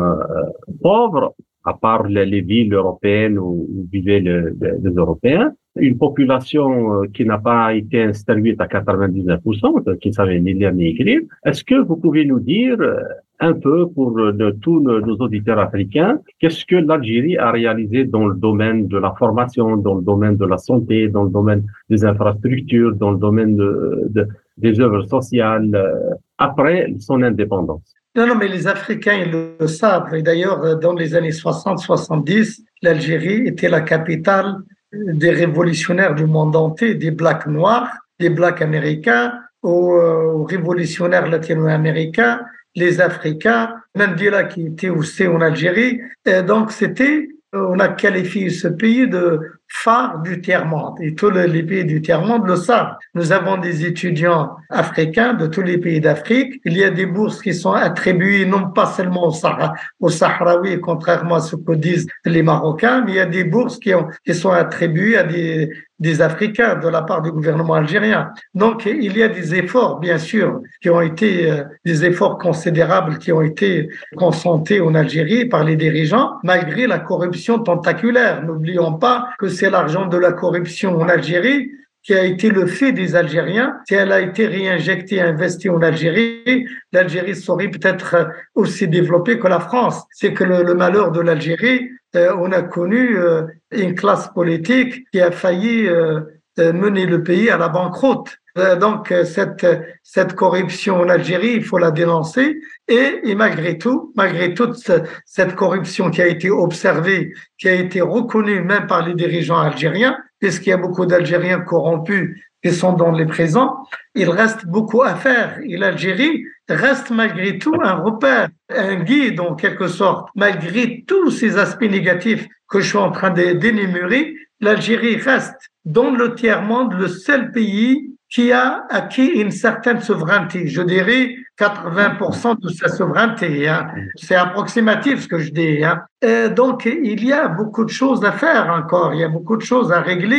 S3: pauvre, à part les villes européennes où vivaient les, les Européens. Une population qui n'a pas été instruite à quatre-vingt-dix-neuf pour cent, qui ne savait ni lire ni écrire. Est-ce que vous pouvez nous dire un peu pour de, tous nos auditeurs africains, qu'est-ce que l'Algérie a réalisé dans le domaine de la formation, dans le domaine de la santé, dans le domaine des infrastructures, dans le domaine de, de, des œuvres sociales après son indépendance?
S5: Non, non, mais les Africains, ils le savent. Et d'ailleurs, dans les années soixante soixante-dix, l'Algérie était la capitale des révolutionnaires du monde entier, des Blacks noirs, des Blacks américains, aux, aux révolutionnaires latino-américains, les Africains, Mandela qui était aussi en Algérie. Et donc, c'était, on a qualifié ce pays de phare du tiers-monde. Et tous les pays du tiers-monde le savent. Nous avons des étudiants africains de tous les pays d'Afrique. Il y a des bourses qui sont attribuées non pas seulement aux, Sahra, aux Sahraouis, contrairement à ce que disent les Marocains, mais il y a des bourses qui, ont, qui sont attribuées à des, des Africains de la part du gouvernement algérien. Donc, il y a des efforts, bien sûr, qui ont été euh, des efforts considérables qui ont été consentis en Algérie par les dirigeants, malgré la corruption tentaculaire. N'oublions pas que c'est l'argent de la corruption en Algérie qui a été le fait des Algériens. Si elle a été réinjectée, investie en Algérie, l'Algérie serait peut-être aussi développée que la France. C'est que le, le malheur de l'Algérie, euh, on a connu euh, une classe politique qui a failli euh, mener le pays à la banqueroute. Euh, donc cette cette corruption en Algérie, il faut la dénoncer. Et, et malgré tout, malgré toute cette corruption qui a été observée, qui a été reconnue même par les dirigeants algériens, puisqu'il y a beaucoup d'Algériens corrompus qui sont dans les prisons, il reste beaucoup à faire. Et l'Algérie reste malgré tout un repère, un guide en quelque sorte. Malgré tous ces aspects négatifs que je suis en train d'énumérer, l'Algérie reste dans le tiers-monde le seul pays qui a acquis une certaine souveraineté. Je dirais quatre-vingts pour cent de sa souveraineté. Hein. C'est approximatif ce que je dis. Hein. Et donc, il y a beaucoup de choses à faire encore. Il y a beaucoup de choses à régler.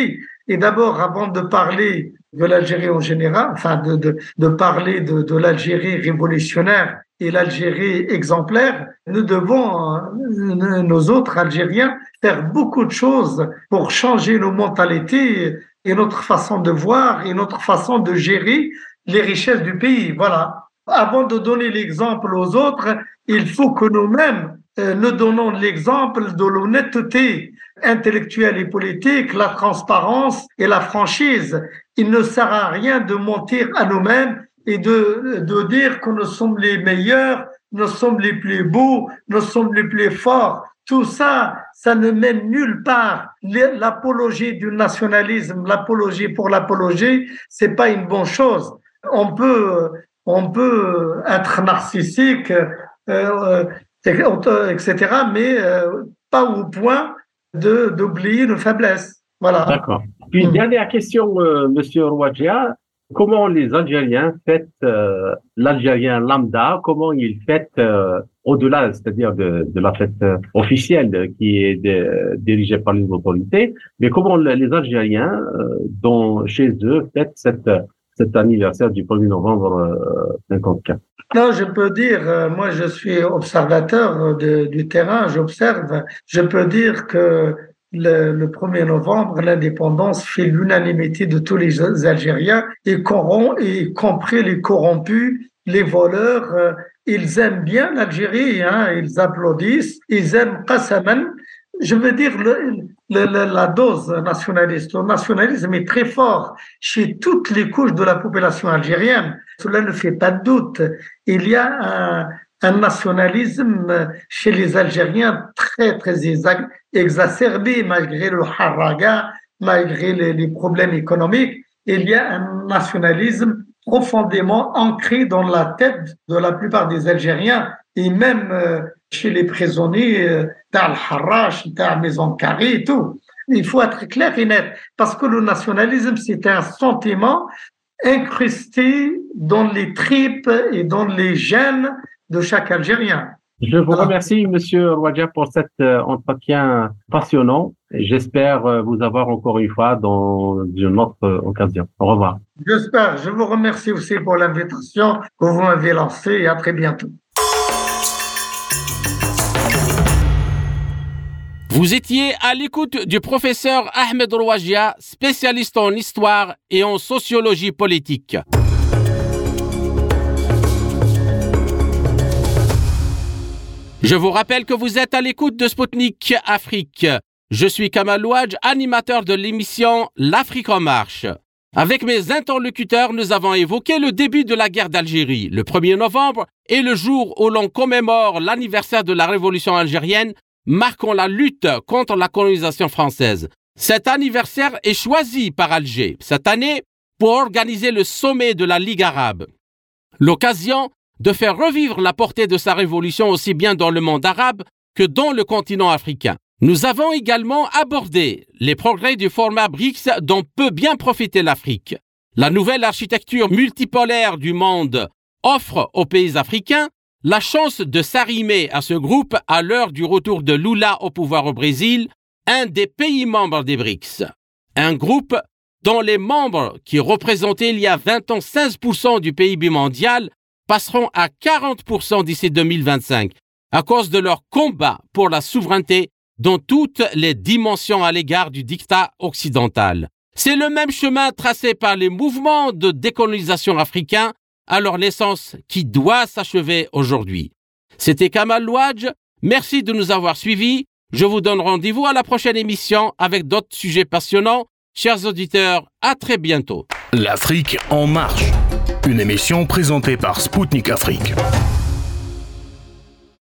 S5: Et d'abord, avant de parler de l'Algérie en général, enfin de, de, de parler de, de l'Algérie révolutionnaire et l'Algérie exemplaire, nous devons, euh, nos autres Algériens, faire beaucoup de choses pour changer nos mentalités et notre façon de voir et notre façon de gérer les richesses du pays. Voilà. Avant de donner l'exemple aux autres, il faut que nous-mêmes euh, nous donnons l'exemple de l'honnêteté intellectuelle et politique, la transparence et la franchise. Il ne sert à rien de mentir à nous-mêmes et de, de dire que nous sommes les meilleurs, nous sommes les plus beaux, nous sommes les plus forts. Tout ça, ça ne mène nulle part. L'apologie du nationalisme, l'apologie pour l'apologie, c'est pas une bonne chose. On peut, on peut être narcissique, euh, et cetera, mais euh, pas au point de d'oublier nos faiblesses. Voilà.
S3: D'accord. Puis une dernière question, euh, Monsieur Rouadjia. Comment les Algériens fêtent euh, l'Algérien lambda, comment ils fêtent euh, au-delà, c'est-à-dire de, de la fête euh, officielle qui est de, dirigée par les autorités, mais comment les Algériens, euh, dont chez eux, fêtent cette, cet anniversaire du premier novembre euh, cinquante-quatre.
S5: Non, je peux dire, euh, moi je suis observateur de, du terrain, j'observe, je peux dire que Le, le premier novembre, l'indépendance fait l'unanimité de tous les Algériens, y compris les corrompus, les voleurs. Euh, ils aiment bien l'Algérie, hein, ils applaudissent, ils aiment Qassaman. Je veux dire, le, le, la dose nationaliste, le nationalisme est très fort chez toutes les couches de la population algérienne. Cela ne fait pas de doute. Il y a un un nationalisme chez les Algériens très, très exacerbé, malgré le haraga, malgré les, les problèmes économiques. Il y a un nationalisme profondément ancré dans la tête de la plupart des Algériens, et même euh, chez les prisonniers euh, d'Al-Harrach, de la Maison Carrée et tout. Il faut être clair et net, parce que le nationalisme, c'est un sentiment incrusté dans les tripes et dans les gènes de chaque Algérien.
S3: Je vous remercie, Monsieur Rouadjia, pour cet euh, entretien passionnant. J'espère euh, vous avoir encore une fois dans une autre euh, occasion. Au revoir.
S5: J'espère. Je vous remercie aussi pour l'invitation que vous m'avez lancée et à très bientôt.
S2: Vous étiez à l'écoute du professeur Ahmed Rouadjia, spécialiste en histoire et en sociologie politique. Je vous rappelle que vous êtes à l'écoute de Spoutnik Afrique. Je suis Kamal Louadj, animateur de l'émission L'Afrique en marche. Avec mes interlocuteurs, nous avons évoqué le début de la guerre d'Algérie, le premier novembre, et le jour où l'on commémore l'anniversaire de la révolution algérienne, marquant la lutte contre la colonisation française. Cet anniversaire est choisi par Alger, cette année, pour organiser le sommet de la Ligue arabe. L'occasion de faire revivre la portée de sa révolution aussi bien dans le monde arabe que dans le continent africain. Nous avons également abordé les progrès du format B R I C S dont peut bien profiter l'Afrique. La nouvelle architecture multipolaire du monde offre aux pays africains la chance de s'arrimer à ce groupe à l'heure du retour de Lula au pouvoir au Brésil, un des pays membres des B R I C S. Un groupe dont les membres qui représentaient il y a vingt ans seize pour cent du P I B mondial passeront à quarante pour cent d'ici deux mille vingt-cinq, à cause de leur combat pour la souveraineté dans toutes les dimensions à l'égard du dictat occidental. C'est le même chemin tracé par les mouvements de décolonisation africains à leur naissance qui doit s'achever aujourd'hui. C'était Kamal Louadj, merci de nous avoir suivis. Je vous donne rendez-vous à la prochaine émission avec d'autres sujets passionnants. Chers auditeurs, à très bientôt.
S1: L'Afrique en marche, une émission présentée par Spoutnik Afrique.